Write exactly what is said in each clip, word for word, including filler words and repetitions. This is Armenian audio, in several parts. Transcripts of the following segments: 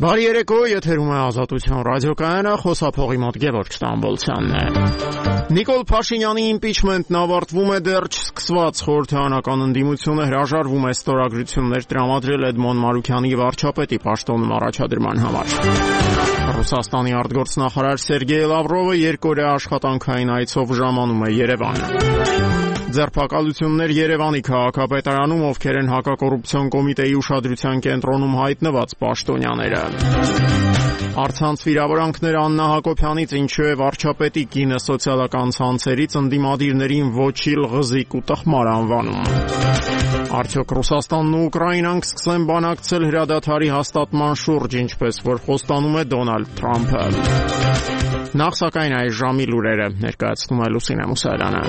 Բարի երեկո, եթերում է Ազատություն ռադիոկայանը, խոսափողի մոտ Գևորգ Ստամբոլցյանն է։ Նիկոլ Փաշինյանի իմպիչմենտն ավարտվում է, դեռ չսկսված խորհրդարանական ընդդիմությունը հրաժարվում է ստորագրություններ տրամադրել Էդմոն Մարուքյանի վարչապետի պաշտոնում առաջադրման համար։ Ռուսաստանի արտգործնախարար Սերգեյ Լավրովը երկօրյա աշխատանքային այցով ժամանում է Երևան։ Ձերբակալություններ Երևանի քաղաքապետարանում, ովքեր են հակակոռուպցիոն կոմիտեի ուշադրության կենտրոնում հայտնված պաշտոնյաները։ Առցանց վիրավորանքներ Աննա Հակոբյանից, ինչու է վարչապետի կինը սոցիալական ցանցերից ընդդիմադիրներին ոչիլ, ղզիկ ու տխմար անվանում։ Արդյոք Ռուսաստանն ու Ուկրաինան կսկսեն բանակցել հրադադարի հաստատման շուրջ, ինչպես որ խոստանում է Դոնալդ Թրամփը։ Նախ սակայն այս ժամի լուրերը ներկայացնում է Լուսինե Մուսարյանը։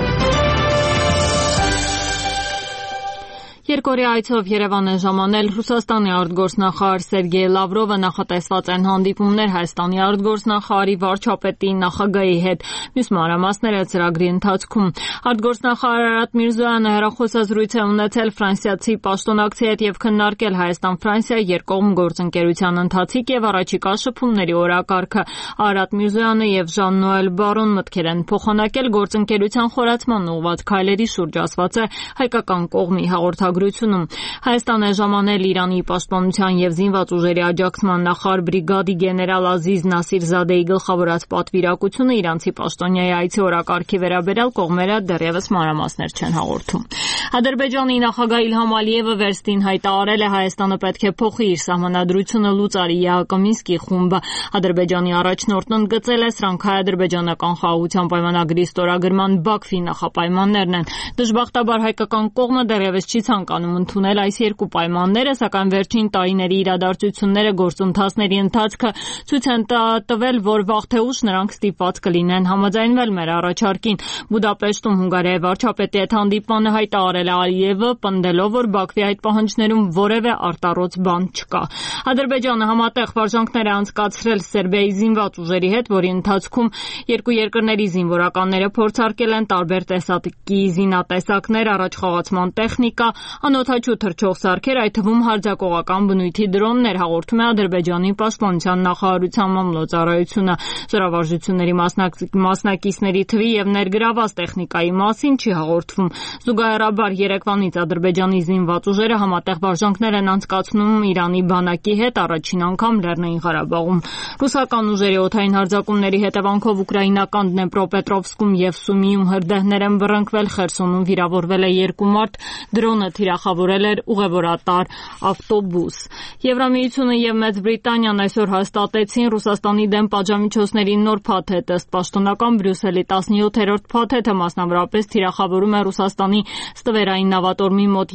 Երկօրյա այցով Երևան է ժամանել Ռուսաստանի արտգործնախարար Սերգեյ Լավրովը, նախատեսված են հանդիպումներ Հայաստանի արտգործնախարարի, վարչապետի, նախագահի հետ։ Մյուս մանրամասները ծրագրի ընթացքում։ Արտգործնախարար Արադ Միրզոյանը հեռախոսազրույց է ունեցել ֆրանսիացի պաշտոնակցի հետ եւ քննարկել Հայաստան-Ֆրանսիա երկկողմ գործընկերության ընթացիկ եւ առաջիկա շփումների օրակարգը։ Արադ Միրզոյանը եւ Ժան-Նոել Բարոն մտքեր են փոխանակել գործընկերության խորացման ուղղված քայլերի շուրջ, ասված է հայկական կողմի հաղորդագրությունում։ Հայաստան է ժամանել Իրանի պաշտպանության եւ զինված ուժերի աջակցման նախարար բրիգադի գեներալ Ազիզ Նասիրզադեի գլխավորած պատվիրակությունը իրանցի պաշտոնյայի այցի օրակարգի վերաբերյալ կողմերը դեռևս մանրամասներ չեն հաղորդում։ Ադրբեջանի նախագահ Իլհամ Ալիևը վերստին հայտարարել է Հայաստանը պետք է փոխի իր սահմանադրությունը լուծարի Յակոմինսկի խումբը։ Ադրբեջանի առաջնորդն ընդգծել է, սրանք հայ-ադրբեջանական խաղաղության պայմանագրի ստորագրման Բաքվի նախապայմաններն են։ Դժբախտաբար հայկական կողմը դեռևս չի ցանկանում ընդունել այս երկու պայմանները, սակայն վերջին տարիների իրադարձությունները, գործընթացների ընթացքը ցույց են տվել, որ վաղ թե ուշ նրանք ստիպված կլինեն համաձայնվել մեր առաջարկին։ Բուդապեշտում Հունգարիայի վարչապետի հետ հանդիպմանը հայտարարել է Ալիևը, պնդելով, որ Բաքվի այդ պահանջներում որևէ արտառոց բան չկա։ Ադրբեջանը համատեղ վարժանքներ է անցկացրել Սերբիայի զինված ուժերի հետ, որի ընթացքում երկու երկրների զինվորականները փորձարկել են տարբեր տեսակի զինատեսակներ, առաջխաղացման տեխնիկա, անօդաչու թռչող սարքեր, այդ թվում հարձակողական բնույթի դրոններ, հաղորդում է Ադրբեջանի պաշտպանության նախարարության մամլոյցարայությունը։ Զորավարժությունների մասնակիցների թվի եւ ներգրաված տեխնիկայի մասին չի հաղորդվում։ Զուգահեռաբար երեկվանից Ադրբեջանի զինված ուժերը համատեղ վարժանքներ են անցկացնում Իրանի բանակի հետ, առաջին անգամ Լեռնային Ղարաբաղում։ Ռուսական ուժերի օդային հարձակումների հետևանքով ուկրաինական Դնեպրոպետրովսկում եւ Սումիում հրդեհներ են բռնկվել, Խերսոնում վիրավորվել է երկու մարդ, դրոնը թիրախավորել էր ուղևորատար ավտոբուս։ Եվրամիությունը եւ Մեծ Բրիտանիան այսօր հաստատեցին Ռուսաստանի դեմ պատժամիջոցների նոր փաթեթ։ Ըստ պաշտոնական Բրյուսելի տասնյոթերորդ փաթեթը մասնավորապես թիրախավորում է Ռուսաստանի ստվերային նավատորմի մոտ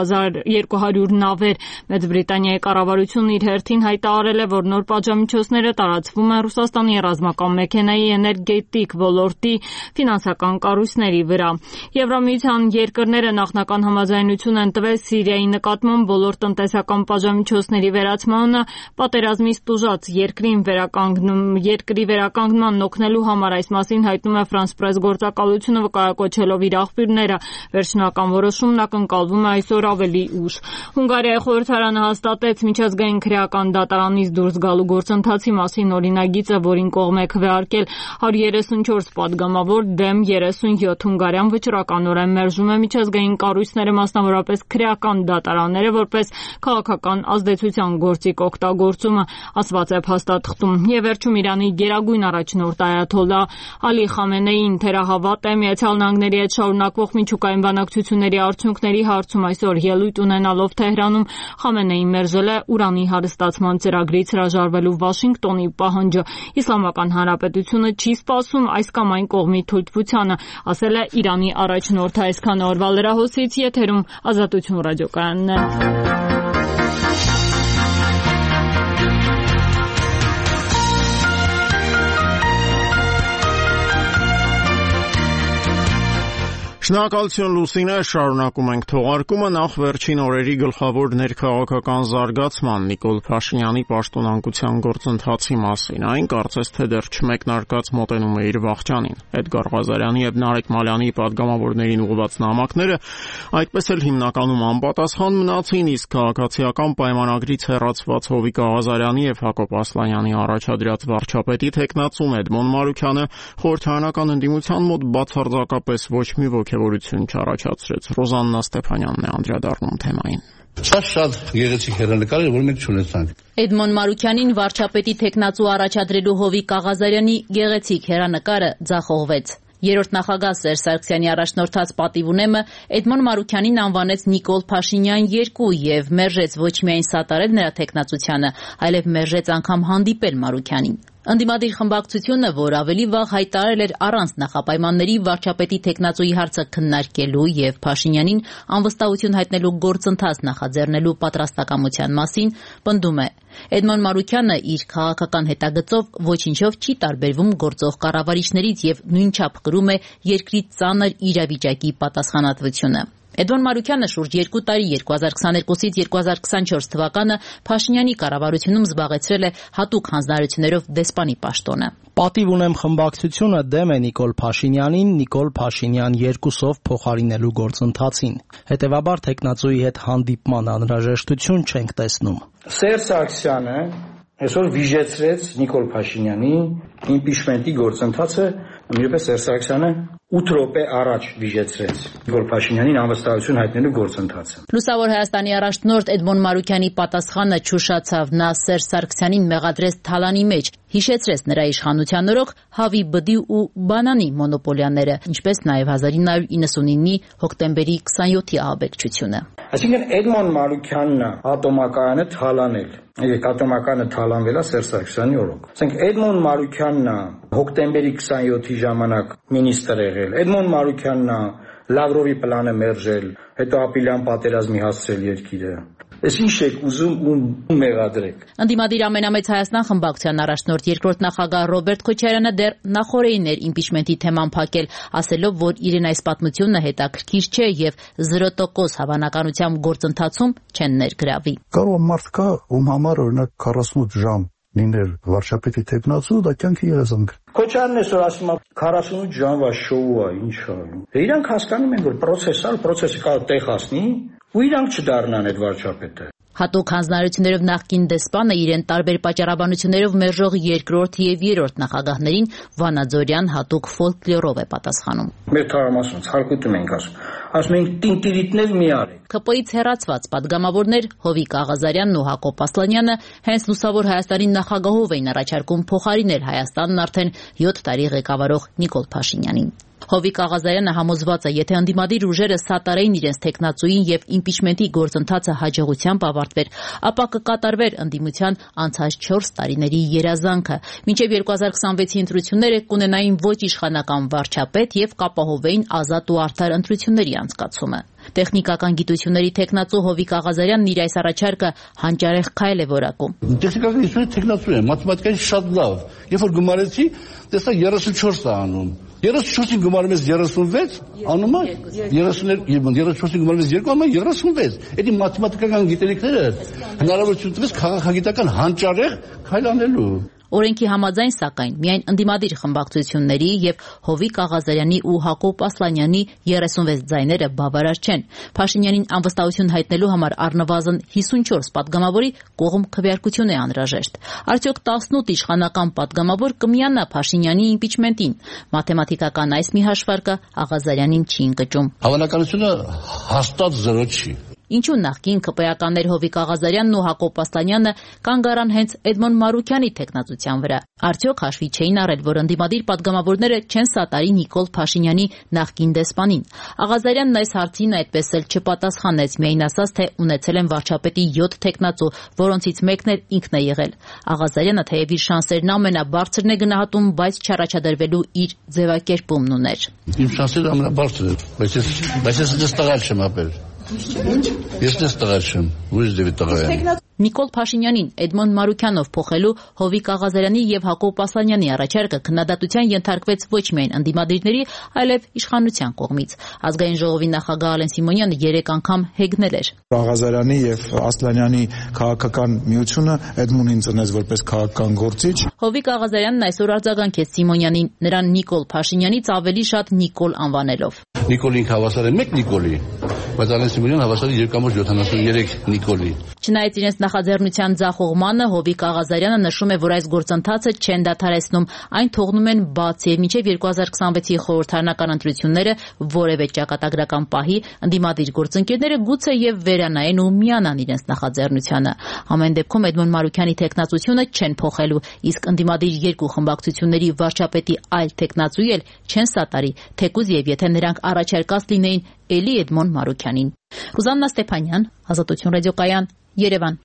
երկու հարյուր նավեր։ Մեծ Բրիտանիայի կառավարությունն իր հերթին հայտարարել է, որ նոր պատժամիջոցները տարածվում են Ռուսաստանի ռազմական մեքենայի, էներգետիկ ոլորտի, ֆինանսական կառույցների վրա։ Եվրամիության երկրները նախնական համաձայնություն են տվել Սիրիայի նկատմամբ բոլոր տնտեսական պատժամիջոցների վերացմանը, պատերազմից տուժած երկրին վերականգնում երկրի վերականգնման օգնելու համար։ Այս մասին հայտնում է France Press գործակալությունը, վկայակոչելով իր աղբյուրները։ Վերջնական որոշումն ակնկալվում է այսօր ավելի ուշ։ Հունգարիայի խորհրդարանը հաստատեց միջազգային քրեական դատարանից դուրս գալու գործընթացի մասին օրինագիծը, որին կողմ է քվեարկել հարյուր երեսունչորս պատգամավոր դեմ երեսունյոթ։ Հունգարիան վճռականորեն մերժում է միջազգային կառույցները, մասնավորապես քրեական դատարանները, որպես քաղաքական ազդեցության գործիք օգտագործումը, ասված է փաստաթղթում։ Եվ վերջում Իրանի գերագույն առաջնորդ Այաթոլլահ Ալի Խամենեին թերահավատ է Միացյալ Նահանգների հետ շարունակվող միջուկային բանակցությունների արդյունքների հարցում։ Այսօր ելույթ ունենալով Թեհրանում Խամենեին մերժել է Ուրանի հարստացման ծրագրից հրաժարվելու Վաշինգտոնի պահանջը։ Իսլամական Հանրապետությունը չի սպասում այս կամ այն կողմի թույլտվությանը, ասել է Իրանի առաջնորդը։ Այսքան օրվա լրահոսից եթերում Ազատություն ռադիոկայանն է։ Շնորհակալություն Լուսինե, շարունակում ենք թողարկումը նախ վերջին օրերի գլխավոր ներքաղաքական զարգացման Նիկոլ Փաշինյանի պաշտոնանկության գործընթացի մասին, այն կարծես թե դեռ չմեկնարկած մոտենում է իր վախճանին։ Էդգար Ղազարյանի եւ Նարեկ Մալյանի պատգամավորներին ուղղված նամակները այդպես էլ հիմնականում անպատասխան մնացին, իսկ քաղաքացիական պայմանագրից հեռացված Հովիկ Ղազարյանի եւ Հակոբ Ասլանյանի առաջադրած վարչապետի թեկնածուն Էդմոն Մարուքյանը խորհրդարանական ընդդիմության մոտ բացարձակապես ոչ մի ոգևորություն չառաջացրեց։ Ռոզաննա Ստեփանյանն է անդրադառնում թեմային։ Շատ գեղեցիկ հեռանկար էր, որ մենք չունեցանք։ Էդմոն Մարուքյանին վարչապետի թեկնածու առաջադրելու Հովիկ Ղազարյանի գեղեցիկ հեռանկարը ձախողվեց։ Երրորդ նախագահ Սերժ Սարգսյանի առաջնորդած պատիվունեմը Էդմոն Մարուքյանին անվանեց Նիկոլ Փաշինյան երկու եւ մերժեց ոչ միայն սատարել նրա թեկնածությանը, այլև մերժեց անգամ հանդիպել Մարուքյանին։ Ընդդիմադիր խմբակցությունը, որ ավելի վաղ հայտարարել էր առանց նախապայմանների վարչապետի թեկնածուի հարցը քննարկելու եւ Փաշինյանին անվստահություն հայտնելու գործընթաց նախաձեռնելու պատրաստակամության մասին, պնդում է. Էդմոն Մարուքյանը իր քաղաքական հետագծով ոչինչով չի տարբերվում գործող կառավարիչներից եւ նույնչափ կրում է երկրի ծանր իրավիճակի պատասխանատվությունը։ Էդմոն Մարուքյանը շուրջ երկու տարի երկու հազար քսաներկուսից երկու հազար քսանչորս թվականը Փաշինյանի կառավարությունում զբաղեցրել է հատուկ հանձնարարություններով դեսպանի պաշտոնը։ Պատիվ ունեմ խմբակցությունը դեմ է Նիկոլ Փաշինյանին Նիկոլ Փաշինյան երկուսով փոխարինելու գործընթացին։ Հետևաբար թեկնածուի հետ հանդիպման անհրաժեշտություն չենք տեսնում։ Սերժ Սարգսյանը այսօր վիժեցրեց Նիկոլ Փաշինյանի իմպիչմենտի գործընթացը, նույնպես Սերժ Սարգսյանը ութ րոպե առաջ վիժեցրեց Նիկոլ Փաշինյանին անվստահություն հայտնելու գործընթացը։ Լուսավոր Հայաստանի առաջնորդ Էդմոն Մարուքյանի պատասխանը չուշացավ, նա Սերժ Սարգսյանին մեղադրեց թալանի մեջ, հիշեցրեց նրա իշխանության օրոք հավի բդի ու բանանի մոնոպոլիաները, ինչպես նաև հազար ինը հարյուր իննսունինի հոկտեմբերի քսանյոթի ահաբեկչությունը։ Այսինքն Էդմոն Մարուքյանն ատոմակայանը թալանել, եկեք ատոմակայանը թալանվել է Սերժ Սարգսյանի օրոք։ Ասենք Էդմոն Մարուքյանն հոկտեմբերի քսանյոթի ժամանակ մինիստր եղել, Էդմոն Մարուքյանն Լավրովի պլանը մերժել, հետո ապիլյան պատերազմի հասցրել երկիրը։ Ես ինչ եք ուզում ու մեղադրեք։ Ընդդիմադիր ամենամեծ Հայաստան խմբակցության առաջնորդ երկրորդ նախագահ Ռոբերտ Քոչարյանը դեռ նախորդին էր իմպիչմենտի թեման փակել, ասելով, որ իրեն այս պատմությունը հետաքրքիր չէ եւ զրո տոկոս հավանականությամբ գործընթացում չեն ներգրավի։ Կարող մարդ կա, ում համար օրինակ քառասունութ ժամ լիներ վարչապետի թեկնածու, դա կյանքի երազանք։ Քոչարյանն այսօր ասում է քառասունութ ժամվա շոու է, ինչ է։ Իրանք հասկանում են, որ պրոցեսալ, պրոցեսը կարող տեղ հասնի, ու իրանք չդառնան այդ վարչապետը։ Հատուկ հանձնարարություններով նախկին դեսպանը իրեն տարբեր պատճառաբանություններով մերժող երկրորդ եւ երրորդ նախագահներին Վանաձորյան հատուկ ֆոլկլորով է պատասխանում։ Մեր թարամասում ցարկուտում ենք ասում, ասում ենք տինտիրիտներ մի արեք։ ՔՊ-ից հեռացված падգամավորներ Հովիկ Ղազարյանն ու Հակոբ Ասլանյանը հենց Լուսավոր Հայաստանի նախագահով էին առաջարկում փոխարինել Հայաստանն արդեն յոթ տարի ղեկավարող Նիկոլ Փաշինյանին։ Հովիկ Ղազարյանը համոզված է, եթե ընդդիմադիր ուժերը սատարեին իրենց թեկնածուին եւ իմպիչմենտի գործընթացը հաջողությամբ ավարտվեր, ապա կկատարվեր ընդդիմության անցած չորս տարիների երազանքը։ Մինչեւ երկու հազար քսանվեցի ընտրությունները կունենային ոչ իշխանական վարչապետ եւ կապահովեին ազատ ու արդար ընտրությունների անցկացումը։ Տեխնիկական գիտությունների թեկնածու Հովիկ Ղազարյանն իր այս առաջարկը հանճարեղ քայլ է որակում։ Տեխնիկական գիտությունների թեկնածու է, մաթեմատիկայի շատ լավ։ Երբ որ գումարեցի, տեսա երեսունչորս է անում։ երեսունչորսին գումարում ես երեսունվեց, անում է երեսունչորսին գումարում ես երկու, անում է երեսունվեց։ Էդի մաթեմատիկական գիտելիքները հնարավորություն տվեց քաղաքագիտական հանճարեղ քայլ անելու։ Օրենքի համաձայն, սակայն, միայն ընդդիմադիր խմբակցությունների եւ Հովիկ Ղազարյանի ու Հակոբ Ասլանյանի երեսունվեց ձայները բավարար չեն։ Փաշինյանին անվստահություն հայտնելու համար առնվազն հիսունչորս падգամավորի կողմ քվեարկություն է անհրաժեշտ։ Արդյոք տասնութ իշխանական падգամավոր կմիանա Փաշինյանի իմպիչմենտին։ Մաթեմատիկական այս մի հաշվարկը Ղազարյանին չի ընկճում։ Հավանականությունը հաստատ զրո չի։ Ինչու նախկին ԿՊ-ականներ Հովիկ Ղազարյանն ու Հակոբ Ասլանյանը կանգ առան հենց Էդմոն Մարուքյանի թեկնածության վրա։ Արդյոք հաշվի չէին առել, որ ընդդիմադիր падգամավորները չեն սատարի Նիկոլ Փաշինյանի նախկին դեսպանին։ Ղազարյանն այս հարցին այդպես էլ չպատասխանեց, միայն ասաց, թե ունեցել են վարչապետի յոթ թեկնածու, որոնցից մեկն էլ ինքն է եղել։ Ղազարյանը թեև իր շանսերն ամենաբարձրն է գնահատում, բայց չառաջադրվելու իր ձևակերպումն ուներ։ Իմ շանսերը ամենաբարձրն է, բայց ես բայց ես դες տղալ չեմ ապել։ Ես դες տղալ չեմ, ուրիշ դեպի տղա եմ։ Նիկոլ Փաշինյանին Էդմոն Մարուքյանով փոխելու Հովիկ Աղազարյանի եւ Հակոբ Ասլանյանի առաջարկը քննադատության ենթարկվեց ոչ միայն ընդդիմադիրների, այլև իշխանության կողմից։ Ազգային ժողովի նախագահ Ալեն Սիմոնյանը երեք անգամ հեգնել էր։ Աղազարյանի եւ Ասլանյանի քաղաքական միությունը Էդմոնին ծնեց որպես քաղաքական գործիչ։ Հովիկ Աղազարյանն այսօր արձագանքեց Սիմոնյանին, նրան Նիկոլ Փաշինյանից ավելի շատ Նիկոլ անվանելով։ Նիկոլին հավասար է մեկ Նիկոլի, բայց Ալեն Սիմոնյան հավասար է երկու կամոջ յոթանասուններեք Նիկոլի։ Չնայած իրենց նախաձեռնության ձախողմանը, Հովիկ Աղազարյանը նշում է, որ այս գործընթացը չեն դադարեցնում, այն թողնում են բաց եւ մինչեւ երկու հազար քսանվեցի խորհրդարանական ընտրությունները որևէ ճակատագրական պահի ընդդիմադիր գործընկերները գուցե եւ վերանայեն ու միանան իրենց նախաձեռնությանը։ Ամեն դեպքում Էդմոն Մարուքյանի տեխնացությունը չեն փոխելու, իսկ ընդդիմադիր երկու խմբակցությունների վարչապետի այլ տեխնացուի էլ չեն սատարի, թեկուզ եւ եթե նրանք առաջարկած լինեին էլի Էդմոն Մարուքյանին։ Ռուզաննա Ստեփանյան, Ազատություն ռադիոկայան, Երևան։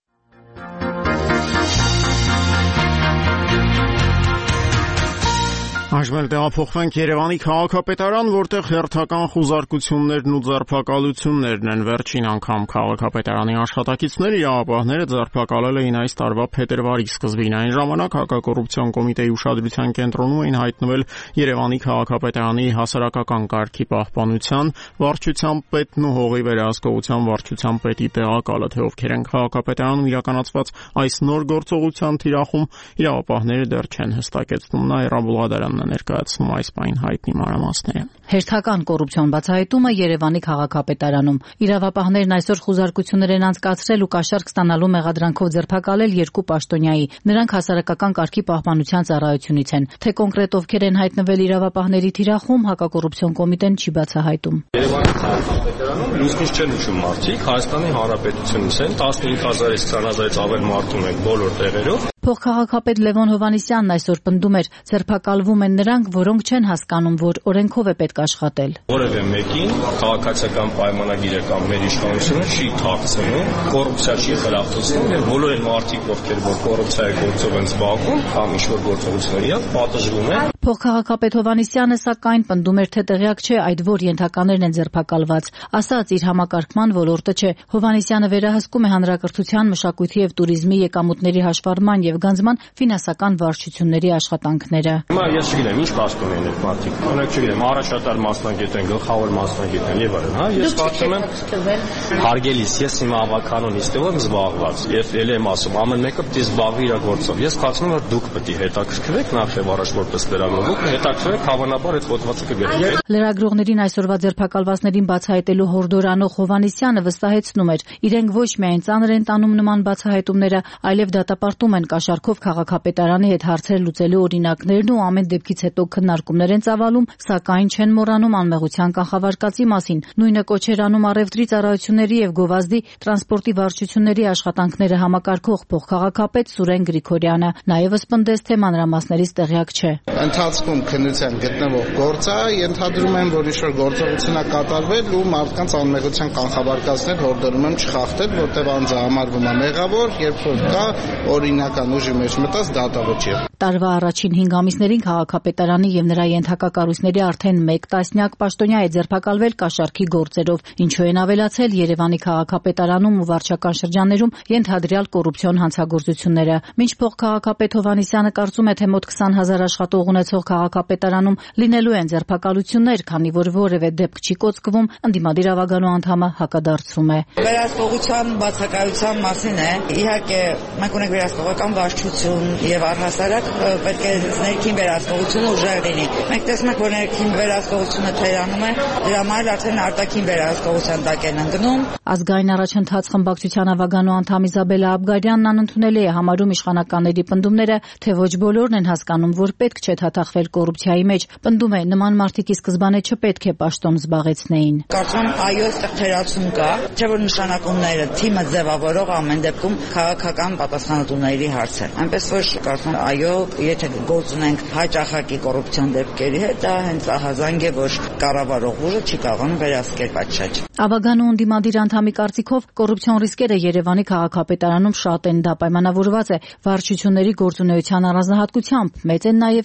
Այժմ տեղափոխվենք Երևանի քաղաքապետարան, որտեղ հերթական խուզարկություններն ու ձերբակալություններն են։ Վերջին անգամ քաղաքապետարանի աշխատակիցները իրավապահները ձերբակալել էին այս տարվա փետրվարի սկզբին։ Այն ժամանակ հակակոռուպցիոն կոմիտեի ուշադրության կենտրոնում էին հայտնվել Երևանի քաղաքապետարանի հասարակական կարգի պահպանության, վարչության պետն ու հողի վերահսկողության վարչության պետի տեղակալը, թե ովքեր են քաղաքապետարանում իրականացված այս նոր գործողության թիրախում, իրավապահները դեռ չեն հստակեցնում։ Նաիրա Բուլղադարյանն ներկայացնում այս պայն հայտնի մանրամասները։ Հերթական կոռուպցիոն բացահայտումը Երևանի քաղաքապետարանում։ Իրավապահներն այսօր խուզարկություններ են անցկացրել ու կաշառք ստանալու մեղադրանքով ձերբակալել երկու պաշտոնյայի։ Նրանք հասարակական կարգի պահպանության ծառայությունից են։ Թե կոնկրետ ովքեր են հայտնվել իրավապահների թիրախում, հակակոռուպցիոն կոմիտեն չի բացահայտում։ Երևանի քաղաքապետարանում լույսից չեն ուշում մարդիկ, Հայաստանի Հանրապետությունից են, տասնհինգ հազարից քսան հազարից ավել մարդ ունենք բոլոր տեղերով։ Փոխքաղաքապետ Լևոն Հովհաննիսյանն այսօր պնդում էր, ձերբակալվում են նրանք, որոնք չեն հասկանում, որ օրենքով է պետք աշխատել։ Որևէ մեկին քաղաքացիական պայմանագիրը կամ մեր իշխանությունը չի թաքցնում, կոռուպցիա չի խրախուսում եւ բոլոր այն մարդիկ, ովքեր որ կոռուպցիայի գործով են զբաղվում կամ ինչ-որ գործողությունների հետ պատժվում են։ Փոխքաղաքապետ Հովհաննիսյանը սակայն պնդում էր, թե տեղյակ չէ այդ որ ենթականերն են ձերբակալված։ Ասած իր համակարգման ոլորտը չէ։ Հովհաննիսյանը վերահսկում է հանրակրթության, մշակույթի եւ տուրիզմի եկամուտների հաշվառման եւ գանձման ֆինանսական վարչությունների աշխատանքները։ Հիմա ես չգիտեմ ինչ պաշտոն են այդ մարդիկ։ Օրինակ չգիտեմ, առաջատար մասնագետ են, գլխավոր մասնագետ են եւ այլն, հա։ Ես կարծում եմ հարգելիս, ես հիմա ավականոն իստով եմ զբաղված եւ ել եմ ասում, ամեն մեկը պետք է զբաղվի իր գործով։ Ես կարծում եմ, որ դուք պետք է հետաքրքրվեք նախ եւ առաջ որպես լրագրող, հետաքրքրվեք հավանաբար այդ հոդվածը կգրկվի։ Լրագրողներին այսօրվա ձերբակալվածներին բացահայտելու հորդորանող Հովհաննիսյանը վստահեցնում էր, իրենք ոչ միայն ծանր են տանում նման բացահայտումները, այլև դատապարտում են կաշառքով քաղաքապետարանի հետ հարցեր լուծելու օրինակներն ու ամեն դեպքից հետո քննարկումներ են ծավալում, սակայն չեն մոռանում անմեղության կանխավարկածի մասին։ Նույնը կոչ էր անում առևտրի ծառայությունների եւ գովազդի տրանսպորտի վարչությունների աշխատանքները համակարգող փոխքաղաքապետ Սուրեն Գրիգորյանը։ Նաեւ ըսպնդեց, թե մանրամասներից տեղյակ չէ։ Ընթացքում քննության գտնվող գործը ենթադրում եմ, որ ինչ-որ գործողություն է կատարվել ու մարդկանց անմեղության կանխավարկածներ հորդորում եմ չխախտել, որտեղ անձը համարվում է մեղավոր, երբ որ կա օրինական ուժի մեջ մտած դատավճիռ։ Տարվա առաջին հինգ ամիսներին քաղաքապետարանի եւ նրա ենթակա կառույցների արդեն մեկ տասնյակ պաշտոնյա է ձերբակալվել կաշառքի գործերով, ինչու են ավելացել Երևանի քաղաքապետարանում ու վարչական շրջաններում ենթադրյալ կոռուպցիոն հանցագործությունները։ Մինչ փոխքաղաքապետ Հովհաննիսյանը կարծում է, թե մոտ քսան հազար աշխատող ունեցող քաղաքապետարանում լինելու են ձերբակալություններ, քանի որ որևէ դեպք չի կոծկվում, ընդդիմադիր ավագանու անդամը հակադարձում է։ Վերահսկողության բացակայության մասին է։ Իհարկե, մենք ունենք վերահսկողական վարչություն եւ առհասարակ պետք է ներքին վերահսկողությունը ուժեղ լինի։ Մենք տեսնում ենք, որ ներքին վերահսկողությունը թերանում է, դրա համար արդեն արտաքին վերահսկողության տակ են ընկնում։ Ազգային առաջընթաց խմբակցության ավագանու անդամ Իզաբելա Աբգարյանն անընդունելի է համարում իշխանականների պնդումները, թե ոչ բոլորն են հասկանում, որ պետք չէ թաթախվել կոռուպցիայի մեջ։ Պնդում է, նման մարդիկ ի սկզբանե չպետք է պաշտոն զբաղեցնեին։ Կարծում եմ, այո, այստեղ թերացում կա, չէ՞ որ նշանակումները թիմը ձևավորող ամեն դեպքում քաղաքական պատասխանատուների հարց է։ Այնպես որ կարծում եմ, այո, եթե գործ ունենք հաճախակի կոռուպցիոն դեպքերի հետ, դա հենց ահազանգ է, որ կառավարող ուժը չի կարողանում վերահսկել պատշաճ։ Ավագանու ընդդիմադիր անդամի կարծիքով կոռուպցիոն ռիսկերը Երևանի քաղաքապետարանում շատ են, դա պայմանավորված է վարչությունների գործունեության առանձնահատկությամբ, մեծ են նաև գայթակղ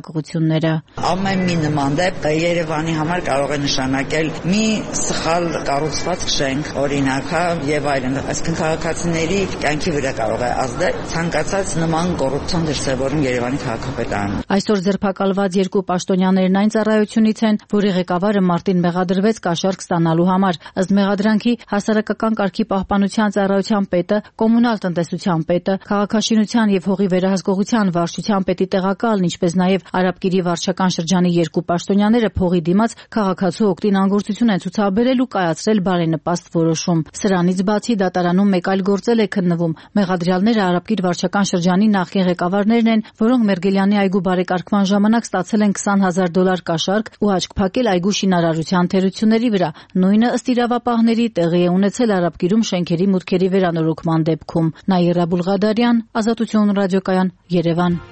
փոփոխությունները։ Ամեն մի նման դեպք Երևանի համար կարող է նշանակել մի սխալ կառուցվածք շենք, օրինակ, հա, եւ այլն, այսինքն քաղաքացիների կյանքի վրա կարող է ազդել ցանկացած նման կոռուպցիոն դրսևորում Երևանի քաղաքապետարանում։ Այսօր ձերբակալված երկու պաշտոնյաներն այն ծառայությունից են, որի ղեկավարը մարտին մեղադրվեց կաշառք ստանալու համար։ Ըստ մեղադրանքի հասարակական կարգի պահպանության ծառայության պետը, կոմունալ տնտեսության պետը, քաղաքաշինության եւ հողի վերահսկողության վարչության պետի տեղակալն, ինչպես նաեւ Արաբկիրի վարչական շրջանի երկու պաշտոնյաները փողի դիմաց քաղաքացու օգտին անգործություն են ցուցաբերել ու կայացրել բարենպաստ որոշում։ Սրանից բացի դատարանում մեկ այլ գործել է քննվում։ Մեղադրյալները Արաբկիր վարչական շրջանի նախկին ղեկավարներն են, որոնք Մերգելյանի այգու բարեկարգման ժամանակ ստացել են քսան հազար դոլար կաշառք ու աչք փակել այգու շինարարության թերությունների վրա։ Նույնը ըստ իրավապահների տեղի է ունեցել Արաբկիրում շենքերի մուտքերի վերանորոգման դեպքում։ Նաիրա Բուլղադարյան, Ազատություն ռադիոկայան, Երևան։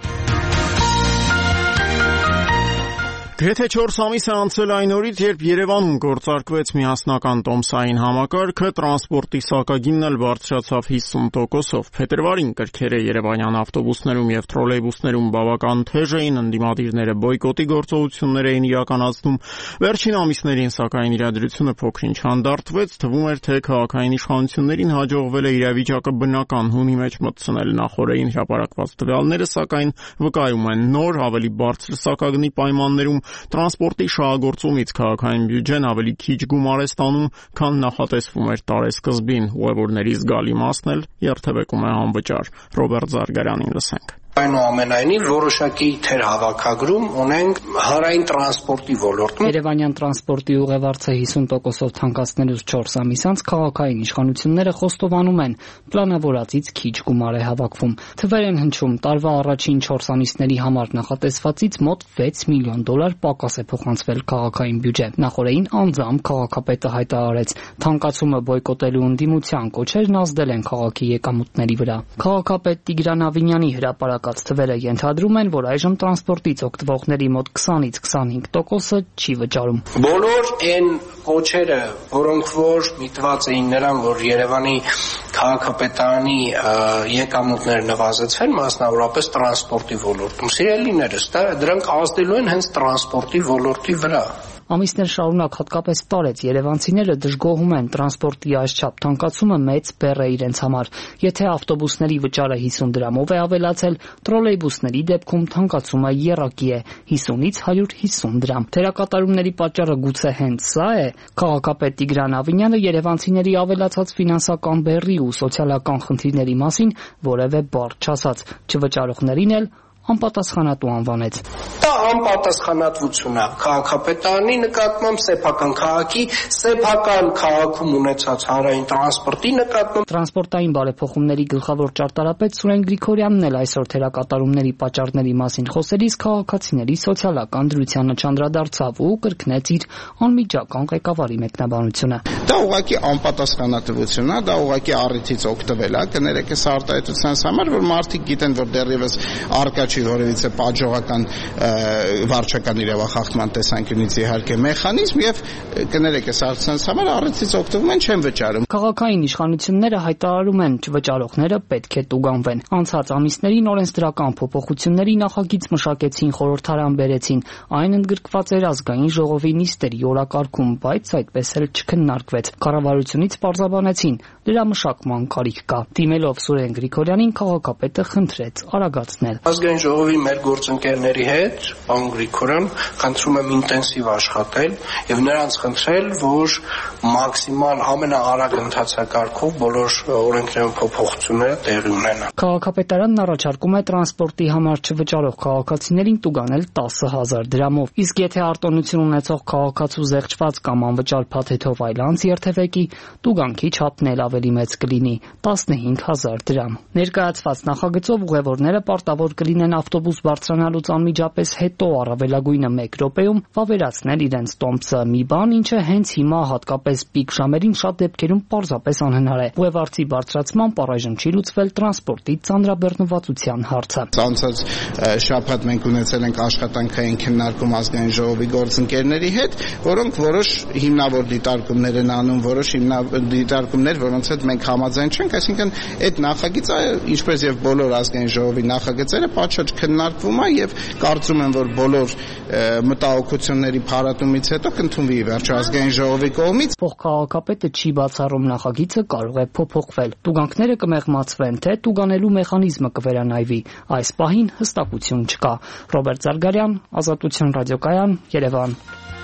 Գրեթե չորս ամիս է անցել այն օրից, երբ Երևանում գործարկվեց միասնական տոմսային համակարգը, տրանսպորտի սակագինն էլ բարձրացավ հիսուն տոկոսով։ Փետրվարին կրքերը երևանյան ավտոբուսներում եւ տրոլեյբուսներում բավական թեժ էին, ընդդիմադիրները բոյկոտի գործողություններ էին իրականացնում։ Վերջին ամիսներին, սակայն, իրադրությունը փոքր-ինչ հանդարտվեց, թվում էր, թե քաղաքային իշխանություններին հաջողվել է իրավիճակը բնական հունի մեջ մտցնել։ Նախորդին հրապարակված տվյալները, սակայն, վկայում են նոր, ավելի բարձր սակագնի պայմաններում տրանսպորտի շահագործումից քաղաքային բյուջեն ավելի քիչ գումար է ստանում, քան նախատեսվում էր տարեսկզբին։ Ուղևորների զգալի մասն էլ երթևեկում է անվճար։ Ռոբերտ Զարգարյանին լսենք։ Այնուամենայնիվ որոշակի թեր հավաքագրում ունենք հանրային տրանսպորտի ոլորտում։ Երևանյան տրանսպորտի ուղևորցը հիսուն տոկոսով թանկացնելուց չորս ամիս անց քաղաքային իշխանությունները խոստովանում են, պլանավորածից քիչ գումար է հավաքվում։ Թվեր են հնչում, տարվա առաջին չորս ամիսների համար նախատեսվածից մոտ վեց միլիոն դոլար պակաս է փոխանցվել քաղաքային բյուջե։ Նախորդին անձամբ քաղաքապետը հայտարարեց, թանկացումը բոյկոտելու ընդդիմության կոչերն ազդել են քաղաքի եկամուտների վրա։ Քաղաքապետ Տիգրան Ավինյանի հրապարակ թվերը ենթադրում են, որ այժմ տրանսպորտից օգտվողների մոտ քսանից քսանհինգ տոկոսը չի վճարում։ Բոլոր այն կոչերը, որոնք որ միտված էին նրան, որ Երևանի քաղաքապետարանի եկամուտները նվազեցվեն, մասնավորապես տրանսպորտի ոլորտում, սիրելիներս, դրանք ազդելու են հենց տրանսպորտի ոլորտի վրա։ Ամիսներ շարունակ հատկապես տարեց երևանցիները դժգոհում են տրանսպորտի այսչափ թանկացումը մեծ բեռ է իրենց համար։ Եթե ավտոբուսների վճարը հիսուն դրամով է ավելացել, տրոլեյբուսների դեպքում թանկացումը եռակի է հիսունից հարյուր հիսուն դրամ։ Թերակատարումների պատճառը գուցե հենց սա է։ Քաղաքապետ Տիգրան Ավինյանը երևանցիների ավելացած ֆինանսական բեռի ու սոցիալական խնդիրների մասին որևէ բառ չասաց, չվճարողներին էլ անպատասխանատու անվանեց։ Դա անպատասխանատվություն է քաղաքապետարանի նկատմամբ, սեփական քաղաքի, սեփական քաղաքում ունեցած հանրային տրանսպորտի նկատմամբ։ Տրանսպորտային բարեփոխումների գլխավոր ճարտարապետ Սուրեն Գրիգորյանն էլ այսօր թերակատարումների պատճառների մասին խոսելիս քաղաքացիների սոցիալական դրությանը չանդրադարձավ ու կրկնեց իր անմիջական ղեկավարի մեկնաբանությունը։ Դա ուղղակի անպատասխանատվություն է, դա ուղղակի առիթից օգտվել է, կներեք այս արտահայտությունից համար, որ մարդիկ գիտեն, որ դեռևս արկա չի որևիցե պատժողական վարչական իրավախախտման տեսանկյունից իհարկե մեխանիզմ եւ կներեք այս արտահայտությունից համար առիթից օգտվում են, չեն վճարում։ Քաղաքային իշխանությունները հայտարարում են, չվճարողները պետք է տուգանվեն։ Անցած ամիսներին օրենսդրական փոփոխությունների նախագիծ մշակեցին, խորհրդարան բերեցին, այն ընդգրկված էր ազգային ժողովի նիստերի օրակարգում, բայց այդպես էլ չքննարկվեց։ Կառավարությունից պարզաբանեցին, դրա մշակման կարիք կա։ Դիմելով Սուրեն Գրիգորյանին քաղաքապետը խնդրեց արագացնել։ Ազգային ժողովի մեր գործընկերների հետ, պարոն Գրիգորյան, խնդրում եմ ինտենսիվ աշխատել եւ նրանց խնդրել, որ մաքսիմալ ամենաարագ ընթացակարգով բոլոր օրենքներում փոփոխությունները տեղի ունենան։ Քաղաքապետարանն առաջարկում է տրանսպորտի համար չվճարող քաղաքացիներին տուգանել տասը հազար դրամով, իսկ եթե արտոնություն ունեցող քաղաքացու զեղչված կամ անվճար փաթեթով այլանց երթևեկի, տուգանքի չափն էլ ավելի մեծ կլինի՝ տասնհինգ հազար դրամ։ Ներկայացված նախագծով ուղևորները պարտավոր կլինեն ավտոբուս բարձրանալուց անմիջապես հետո առավելագույնը մեկ րոպեում վավերացնել իրենց տոմսը, մի բան, ինչը հենց հիմա հատկապես պիկ ժամերին շատ դեպքերում պարզապես անհնար է։ Ուղևորցի բարձրացմամբ առայժմ չի լուծվել տրանսպորտի ծանրաբեռնվածության հարցը։ Անցած շաբաթ մենք ունեցել ենք աշխատանքային քննարկում ազգային ժողովի գործընկերների հետ, որոնք որոշ հիմնավոր դիտարկումներ են անում, որոշ դիտարկումներ, որոնց հետ մենք համաձայն չենք, այսինքն այդ նախագիծը, ինչպես եւ բոլոր ազգային ժողովի նախագծերը, անշուշտ քննարկվում է եւ կարծում եմ, որ բոլոր մտահոգությունների փարատումից հետո կընդունվի վերջազգային ժողովի կողմից։ Փոխքաղաքապետը չի բացառում նախագիծը կարող է փոփոխվել։ Տուգանքները կմեղմացվեն, թե տուգանելու մեխանիզմը կվերանայվի։ Այս պահին հստակություն չկա։ Ռոբերտ Զարգարյան, Ազատություն ռադիոկայան, Երևան։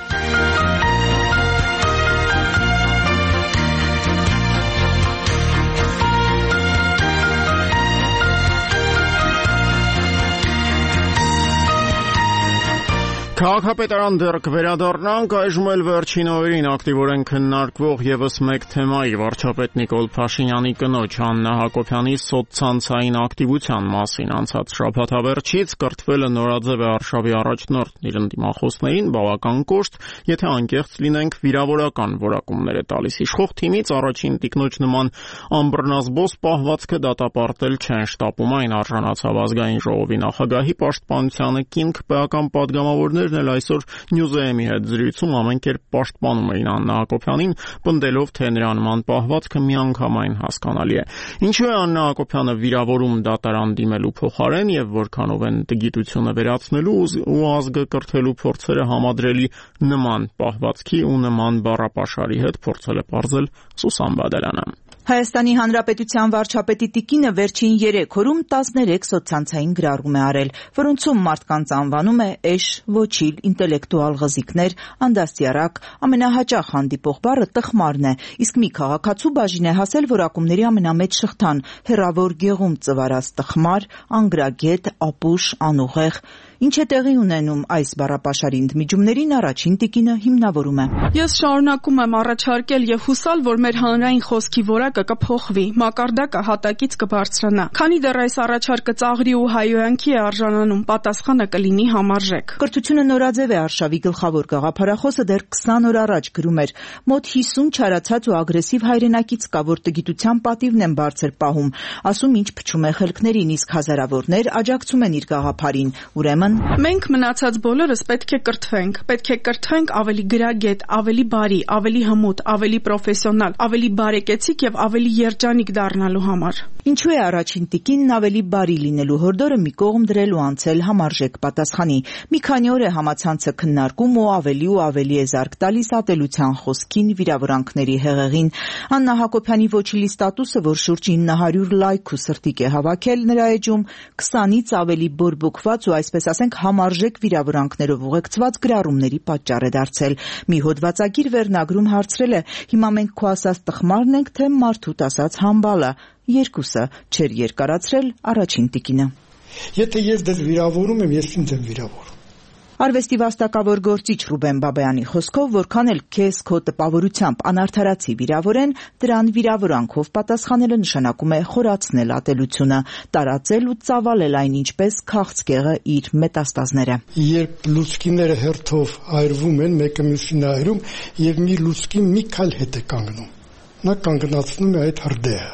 Քաղաքապետարան դեռ կվերադառնանք, այժմ էլ վերջին օրերին ակտիվորեն քննարկվող եւս մեկ թեմայի վարչապետ Նիկոլ Փաշինյանի կնոջ Աննա Հակոբյանի սոցցանցային ակտիվության մասին անցած շաբաթավերջից կրթվելը նորաձև է արշավի առաջնորդն իր ընդդիմախոսներին բավական կոշտ, եթե անկեղծ լինենք վիրավորական որակումներ է տալիս։ Իշխող թիմից առաջին տիկնոջ նման ամբռնազբոս պահվածքը դատապարտել չեն շտապում, այն արժանացավ ազգային ժողովի նախագահի պաշտպանությանը, կին քպեական падգամավորներ էլ այսօր Նյուզեեմի հետ զրույցում ամեն կերպ պաշտպանում էին Աննա Հակոբյանին, պնդելով, թե նրա նման պահվածքը միանգամայն հասկանալի է։ Ինչու է Աննա Հակոբյանը վիրավորում դատարան դիմելու փոխարեն եւ որքանով են տգիտությունը վերացնելու ու ազգը կրթելու փորձերը համադրելի նման պահվածքի ու նման բառապաշարի հետ, փորձել է պարզել Սուսան Բադալյանը։ Հայաստանի Հանրապետության վարչապետի տիկինը վերջին երեք օրում տասներեք սոցցանցային գրառում է արել, որոնցում մարդկանց անվանում է էշ, ոչիլ, ինտելեկտուալ ղզիկներ, անդաստիարակ, ամենահաճախ հանդիպող բառը տխմարն է, իսկ մի քաղաքացու բաժին է հասել որակումների ամենամեծ շղթան՝ հեռավոր գեղում ծվարած տխմար, անգրագետ, ապուշ, անուղեղ։ Ինչ է տեղի ունենում այս բառապաշարի ընդմիջումներին, առաջին տիկինը հիմնավորում է։ Ես շարունակում եմ առաջարկել եւ հուսալ, որ մեր հանրային խոսքի որակը կփոխվի, մակարդակը հատակից կբարձրանա։ Քանի դեռ այս առաջարկը ծաղրի ու հայոյանքի է արժանանում, պատասխանը կլինի համարժեք։ Կրթությունը նորաձև է արշավի գլխավոր գաղափարախոսը դեռ քսան օր առաջ գրում էր. մոտ հիսուն չարացած ու ագրեսիվ հայրենակից կա, որ տգիտության պատիվն են բարձր պահում, ասում ինչ փչում է խելքներին, իսկ հազարավորներ աջակցում են իր գաղափարին։ Ուրեմն մենք մնացած բոլորս պետք է կրթվենք, պետք է կրթվենք ավելի գրագետ, ավելի բարի, ավելի հմուտ, ավելի պրոֆեսիոնալ, ավելի բարեկեցիկ եւ ավելի երջանիկ դառնալու համար։ Ինչու է առաջին տիկինն ավելի բարի լինելու հորդորը մի կողմ դրել ու անցել համարժեք պատասխանի։ Մի քանի օր է համացանցը քննարկում ու ավելի ու ավելի է զարկ տալիս ատելության խոսքին, վիրավորանքների հեղեղին։ Աննա Հակոբյանի ոչիլի ստատուսը, որ շուրջ ինը հարյուր լայք ու սրտիկ է հավաքել նրա էջում, քսանից ավելի բորբոքված ու այսպես ասենք համարժեք վիրավորանքներով ուղեկցված գրառումների պատճառ է դարձել։ Մի հոդվածագիր վերնագրում հարցրել է. հիմա մենք քո ասած տխմարն ենք, թե մարդուտ ասած համբալը։ Երկուսը չէր երկարացրել առաջին տիկինը։ Եթե ես դες վիրավորում եմ, ես ինձ եմ վիրավորում։ Արվեստի վաստակավոր գործիչ Ռուբեն Բաբայանի խոսքով, որքան էլ քեզ քո տպավորությամբ անարդարացի վիրավորեն, դրան վիրավորանքով պատասխանելը նշանակում է խորացնել ատելությունը, տարածել ու ծավալել այն ինչպես քաղցկեղը իր մետաստազները։ Երբ լուցկիները հերթով այրվում են, մեկը մյուսին այրում, եւ մի լուցկի մի քայլ հետ է կանգնում, նա կանգնացնում է այդ հրդեհը։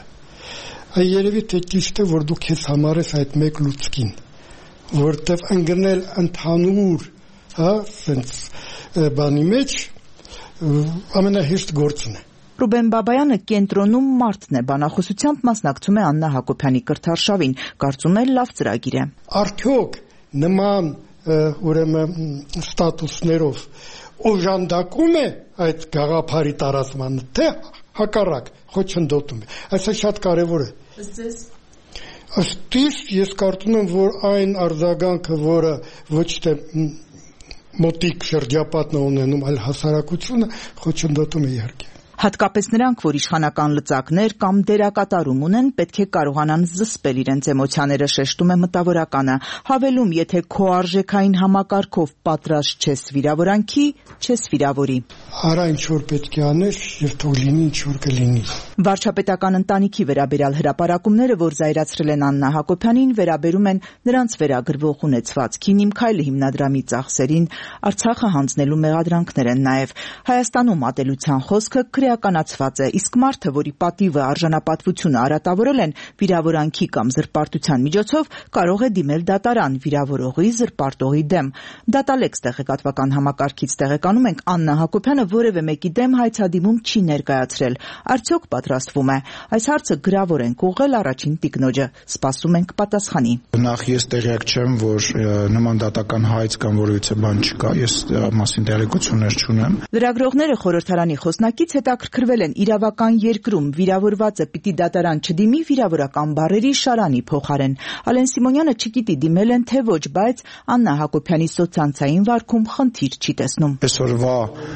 Այ երևի թե ճիշտ է, որ դու քեզ համարես այդ մեկ լուցկին, որտեվ ընկնել ընդհանուր, հա, sense բանի մեջ ամենահեշտ գործն է։ Ռուբեն Բաբայանը կենտրոնում մարդն է, բանախոսությամբ մասնակցում է Աննա Հակոբյանի կրթարշավին, կարծում է լավ ծրագիր է։ Արդյոք նման ուրեմն ստատուսներով օժանդակում է այդ գաղափարի տարածմանը, թե հակառակ խոչընդոտում է։ Այսա շատ կարևոր է։ Ըստ իս ես կարծում եմ, որ այն արձագանքը, որը ոչ թե մոտիկ շրջապատն է ունենում, այլ հասարակությունը խոչընդոտում է իհարկե։ Հատկապես նրանք, որ իշխանական լծակներ կամ դերակատարում ունեն, պետք է կարողանան զսպել իրենց էմոցիաները, շեշտում է մտավորականը։ Հավելում, եթե քո արժեքային համակարգով պատրաստ չես վիրավորանքի, չես վիրավորի։ Արա ինչ որ պետք է անես, եւ թող լինի ինչ որ կլինի։ Վարչապետական ընտանիքի վերաբերյալ հրապարակումները, որ զայրացրել են Աննա Հակոբյանին, վերաբերում են նրանց վերագրվող ունեցվածքին, Իմ քայլը հիմնադրամի ծախսերին, Արցախը հանձնելու մեղադրանքներ են նաև։ Հայաստանում ատելության խոսքը էականացված է, իսկ մարդը, որի պատիվը, արժանապատվությունը արատավորել են վիրավորանքի կամ զրպարտության միջոցով, կարող է դիմել դատարան վիրավորողի, զրպարտողի դեմ։ Դատալեքս տեղեկատվական համակարգից տեղեկանում ենք, Աննա Հակոբյանը որևէ մեկի դեմ հայցադիմում չի ներկայացրել։ Արդյոք պատրաստվում է։ Այս հարցը գրավոր ենք ուղղել առաջին տիկնոջը։ Սպասում ենք պատասխանի։ Նախ ես տեղյակ չեմ, որ նման դատական հայց կամ որևիցե բան չկա, ես մասին տեղեկություններ չունեմ։ Լրագրողները խորհրդարանի խոսնակից հետաքրքրվել են իրավական երկրում վիրավորվածը պիտի դատարան չդիմի վիրավորական բառերի շարանի փոխարեն։ Ալեն Սիմոնյանը չգիտի դիմել են թե ոչ, բայց Աննա Հակոբյանի սոցցանցային վարքում խնդիր չի տեսնում։ Այսօրվա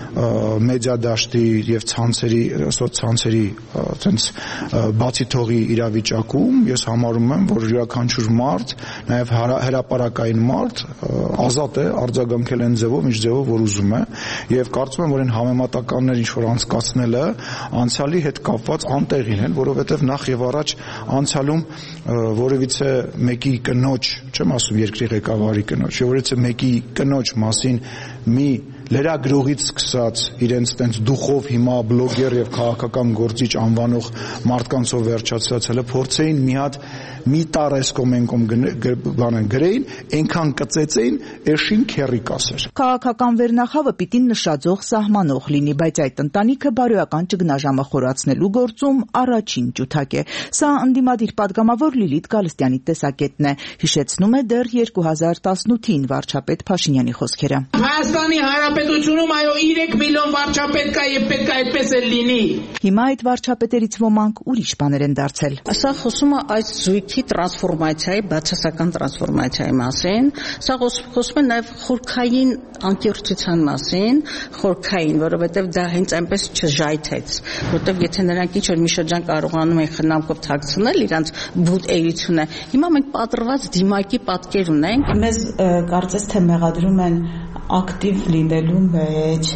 մեդիա դաշտի եւ ցանցերի սոցցանցերի ցենց բացի թողի իրավիճակում ես համարում եմ, որ յուրաքանչյուր մարդ, նաեւ հրապարակային մարդ ազատ է արձագանքել այն ձևով, ինչ ձևով որ ուզում է, եւ կարծում եմ, որ այն համեմատականներ ինչ որ անցկացնելը անցյալի հետ կապված անտեղին են, որովհետեւ նախ եւ առաջ անցյալում որևիցե մեկի կնոջ, չեմ ասում երկրի ղեկավարի կնոջ, որևիցե մեկի կնոջ մասին մի լրագրողից սկսած իրենց տենց դուխով հիմա բլոգեր եւ քաղաքական գործիչ անվանող մարդկանցով վերջացած հələ փորձեին մի հատ մի տարեսկոմենկոմ բանան գրեին, այնքան կծեցեին, էշին քերի կասեր։ Քաղաքական վերնախավը պիտի նշաձող սահմանող լինի, բայց այդ ընտանիքը բարոյական ճգնաժամը խորացնելու գործում առաջին ջութակ է։ Սա ընդդիմադիր падգամավոր Լիլիթ Գալստյանի տեսակետն է, հիշեցնում է դեռ երկու հազար տասնութին վարչապետ Փաշինյանի խոսքերը։ Հայաստանի Հանրապետությունում այո երեք միլիոն վարչապետ կա եւ պետք է այդպես էլ լինի։ Հիմա այդ վարչապետերից ոմանք ուրիշ բաներ են դարձել։ Սա խոսում է այս զույգի տրանսֆորմացիայի, բացասական տրանսֆորմացիայի մասին, սա խոսում է նաեւ խորքային անկեղծության մասին, խորքային, որովհետեւ դա հենց այնպես չժայթեց, որովհետեւ եթե նրանք ինչ որ մի շրջան կարողանում են խնամքով թաքցնել իրանց բուտ էությունը, հիմա մենք պատրված դիմակի պատկեր ունենք։ Մեզ կարծես թե մեղադրում են ակտիվ լինելու մեջ,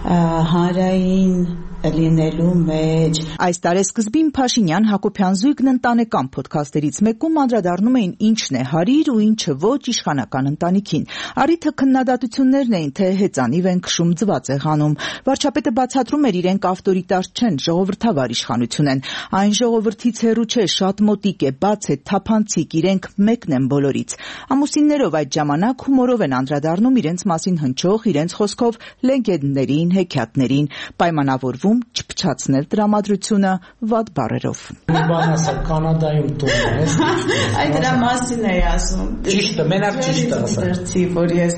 հանրային լինելու մեջ։ Այս տարեսկզբին Փաշինյան Հակոբյան զույգն ընտանեկան ոդքասթերից մեկում անդրադառնում էին ինչն է հարիր ու ինչը ոչ իշխանական ընտանիքին։ Առիթը քննադատություններն էին, թե հեծանիվ են քշում ձված է հանում։ Վարչապետը բացատրում էր իրենք ավտորիտար չեն, ժողովրդավար իշխանություն են։ Այն ժողովրդից հեռու չէ, շատ մոտիկ է, բաց է, թափանցիկ, իրենք մեկն են բոլորից։ Ամուսիններով այդ ժամանակ հումորով են անդրադառնում իրենց մասին հնչող, իրենց խոսքով լեգենդներին, հեքիաթներին, պայմանավորվում չփչացնել տրամադրությունը վատ բառերով։ Բան ասա, Կանադայում տուն ես։ Այդ դրա մասին էի ասում։ Ճիշտ է, մենակ ճիշտ է ասա։ Դերցի, որ ես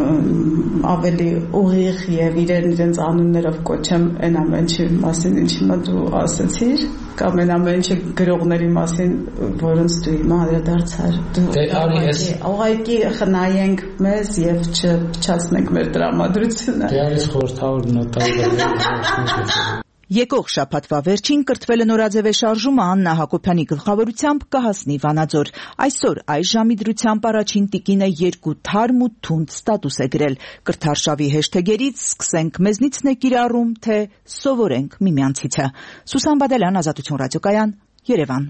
ավելի ուղիղ եւ իրեն իրենց անուններով կոչեմ այն ամենի մասին, ինչ հիմա դու ասացիր, կամ այն ամենի գրողների մասին, որոնց դու հիմա անդրադարձար։ Դե արի ես ուղղակի խնայենք մեզ եւ չփչացնենք մեր տրամադրությունը։ Դե արի խորհրդավոր նոտայով։ Եկող շաբաթվա վերջին կրթվելը նորաձև է շարժումը Աննա Հակոբյանի գլխավորությամբ կհասնի Վանաձոր։ Այսօր այս ժամի դրությամբ առաջին տիկինը երկու թարմ ու թունդ ստատուս է գրել։ Կրթարշավի հեշթեգերից սկսենք մեզնիցն է կիրառում, թե սովորենք միմյանցիցը։ Սուսան Բադալյան, Ազատություն ռադիոկայան, Երևան։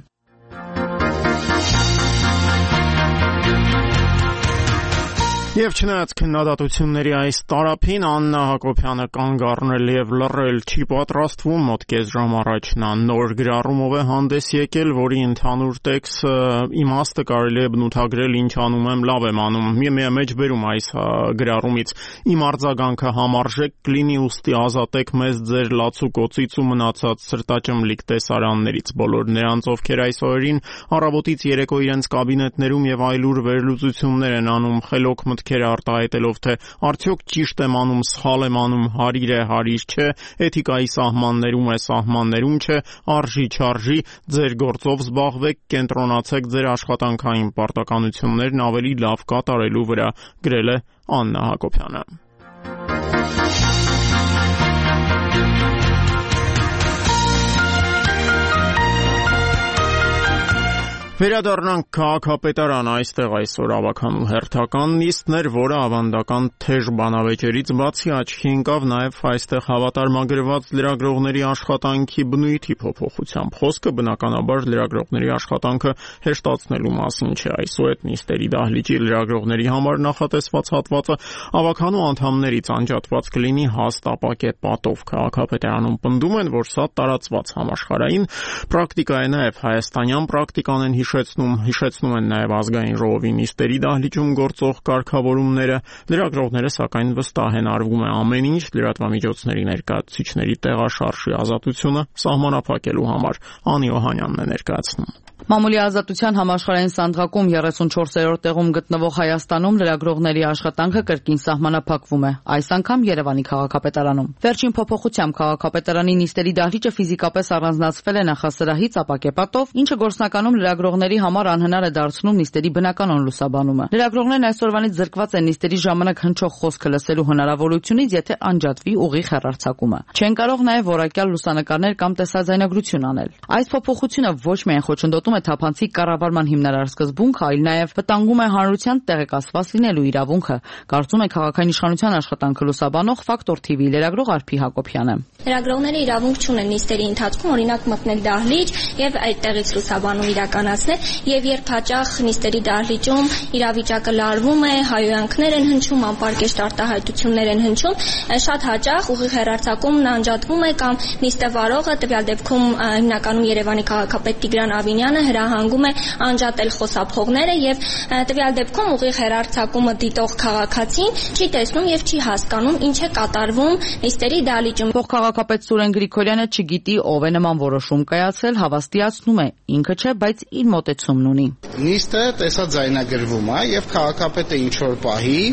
Եվ չնայած քննադատությունների այս տարափին Աննա Հակոբյանը կանգ առնել եւ լռել չի պատրաստվում, մոտ կես ժամ առաջ նա նոր գրառումով է հանդես եկել, որի ընդհանուր տեքստը իմաստը կարելի է բնութագրել ինչ անում եմ, լավ եմ անում։ Մի մեջբերում այս գրառումից իմ արձագանքը համարժեք կլինի, ուստի ազատեք մեզ ձեր լացուկոցից ու մնացած սրտաճմլիկ տեսարաններից։ Բոլոր նրանց, ովքեր այս օրերին առավոտից երեկո իրենց կաբինետներում եւ այլուր վերլուծություններ են անում, խելոք մտքեր արտահայտելով, թե արդյոք ճիշտ եմ անում, սխալ եմ անում, հարիր է, հարիր չէ, էթիկայի սահմաններում է, սահմաններում չէ, արժի, չարժի, ձեր գործով զբաղվեք, կենտրոնացեք ձեր աշխատանքային պարտականություններն ավելի լավ կատարելու վրա, գրել է Աննա Հակոբյանը։ Վերադառնանք քաղաքապետարան, այստեղ այսօր ավականու հերթական նիստներ, որը ավանդական թեժ բանավեճերից բացի աչքի ընկավ նաև այստեղ հավատարմագրված լրագրողների աշխատանքի բնույթի փոփոխությամբ։ Խոսքը բնականաբար լրագրողների աշխատանքը հեշտացնելու մասին չէ։ Այսուհետ նիստերի դահլիճի լրագրողների համար նախատեսված հատվածը ավականու անդամներից անջատված կլինի հաստ ապակե պատով։ Քաղաքապետարանում պնդում են, որ սա տարածված համաշխարհային պրակտիկա է, նաև հայաստանյան պրակտիկան են Հիշեցնում, հիշեցնում են նաև ազգային ժողովի նիստերի դահլիճում գործող կարգավորումները, լրագրողները սակայն վստահ են արվում է ամեն ինչ լրատվամիջոցների ներկայացուցիչների տեղաշարժի ազատությունը սահմանափակելու համար։ Անի Օհանյանն է ներկայացնում։ Մամուլի ազատության համաշխարհային սանդղակում երեսունչորսերորդ տեղում գտնվող Հայաստանում լրագրողների աշխատանքը կրկին սահմանափակվում է, այս անգամ Երևանի քաղաքապետարանում։ Վերջին փոփոխությամբ քաղաքապետարանի նիստերի դահլիճը ֆիզիկապես առանձնացվել է նախասրահից ապակեպատով, ինչը գործնականում լրագրողների համար անհնար է դարձնում նիստերի բնականon լուսաբանումը։ Լրագրողներն այսօրվանից զրկված են նիստերի ժամանակ հնչող խոսքը լսելու հնարավորությունից, եթե անջատվի ուղիղ հեռարձակումը։ Չեն կարող նաև որակյալ լուսանկարներ կամ տեսաձայնագրություն անել։ Այս փոփոխությունը ոչ միայն խոչընդոտում է թափանցիկ կառավարման հիմնարար սկզբունքը, այլ նաև վտանգում է հանրության տեղեկացված լինելու իրավունքը, կարծում է քաղաքային իշխանության աշխատանքը լուսաբանող Ֆակտոր թի վի լրագրող Արփի Հակոբյանը։ Լրագրողները իրավունք չունեն նիստերի ընթացքում օրինակ մտնել դահլիճ եւ այդտեղից լուսաբանում իրականացնել, եւ երբ հաճախ նիստերի դահլիճում իրավիճակը լարվում է, հայոյանքներ են հնչում, անպարկեշտ արտահայտություններ են հնչում, շատ հաճախ ուղիղ հեռարձակումն անջատվում է կամ նիստը վարողը, տվյալ դեպքում հիմնականում Երևանի քաղաքապետ Տիգրան Ավինյանը հրահանգում է անջատել խոսափողները եւ տվյալ դեպքում ուղիղ հեռարձակումը դիտող քաղաքացին չի տեսնում եւ չի հասկանում ինչ է կատարվում նիստերի դահլիճում։ Փոխքաղաքապետ Սուրեն Գրիգորյանը չգիտի ով է նման որոշում կայացել, հավաստիացնում է, ինքը չէ, բայց իր մոտեցումն ունի։ Նիստը տեսաձայնագրվում է եւ քաղաքապետը ինչ որ պահի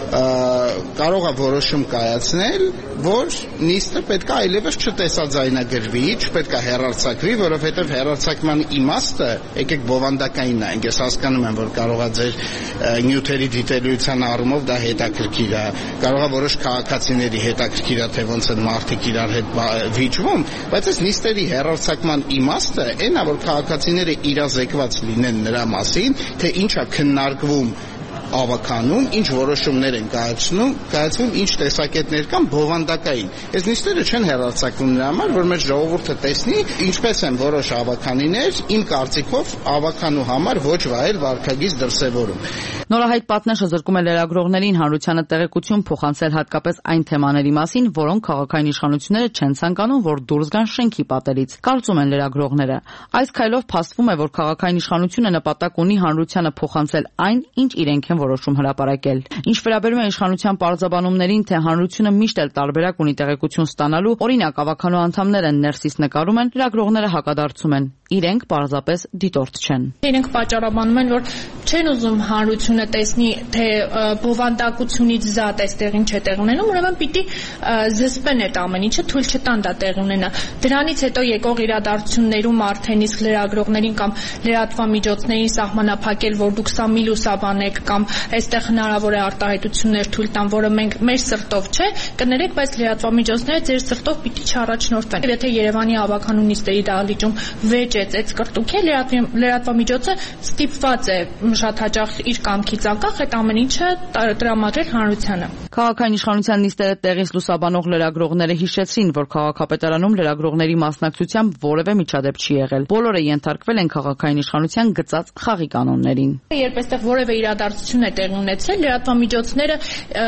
կարող է որոշում կայացնել, որ նիստը պետք է այլևս չտեսաձայնագրվի, չպետք է հեռարձակվի, որովհետեւ հեռարձակման իմաստը եկեք բովանդակային նայենք, ես հասկանում եմ, որ կարող է ձեր նյութերի դիտելիության առումով դա հետաքրքիր է, կարող է որոշ քաղաքացիների հետաքրքիր է, թե ոնց են մարդիկ իրար հետ վիճվում, բայց այս նիստերի հեռարձակման իմաստը այն է, որ քաղաքացիները իրազեկված լինեն նրա մասին, թե ինչ է քննարկվում ավականում, ինչ որոշումներ են կայացնում, կայացվում ինչ տեսակետներ կան բովանդակային։ Այս նիստերը չեն հեռարձակվում նրա համար, որ մեր ժողովուրդը տեսնի ինչպես են որոշ ավականիներ իմ կարծիքով ավականու համար ոչ վայել վարքագիծ դրսևորում։ Նորահայտ պատնեշը զրկում է լրագրողներին հանրությանը տեղեկություն փոխանցել հատկապես այն թեմաների մասին, որոնք քաղաքային իշխանությունները չեն ցանկանում, որ դուրս գան շենքի պատերից, կարծում են լրագրողները։ Այս քայլով փաստվում է, որ քաղաքային իշխանությունը նպատակ ունի հանրությանը փոխանցել այն, ինչ իրենք են որոշում հրապարակել։ Ինչ վերաբերում է իշխանության պարզաբանումներին, թե հանրությունը միշտ էլ տարբերակ ունի տեղեկություն ստանալու, օրինակ ավականու անդամները ներսից նկարում են, լրագրողները հակադարձում են։ Իրենք պարզապես դիտորդ չեն։ Իրենք պատճառաբանում են, որ չեն ուզում հանրությունը տեսնի, թե բովանդակությունից զատ այստեղ ինչ է տեղ ունենում, ուրեմն պիտի զսպեն այդ ամեն ինչը, թույլ չտան դա տեղ ունենա։ Դրանից հետո եկող իրադարձություններում արդեն իսկ լրագրողներին կամ լրատվամիջոցներին սահմանափակել, որ դուք սա մի լուսաբանեք կամ այստեղ հնարավոր է արտահայտություններ թույլ տան, որը մենք մեր սրտով չէ, կներեք, բայց լրատվամիջոցները ձեր սրտով պիտի չառաջնորդվեն։ Եթե Երևանի ավականու նիստերի դահլիճում վեճ է ծեծ կրտուկ է, լրատվամիջոցը ստիպված է շատ հաճախ իր կամքից անկախ այդ ամեն ինչը տրամադրել հանրությանը։ Քաղաքային իշխանության նիստերը տեղից լուսաբանող լրագրողները հիշեցրին, որ քաղաքապետարանում լրագրողների մասնակցությամբ որևէ միջադեպ չի եղել։ Բոլորը ենթարկվել են քաղաքային իշխանության գծած խաղի կանոններին։ Երբ այստեղ որևէ իրադարձություն է տեղի ունեցել, լրատվամիջոցները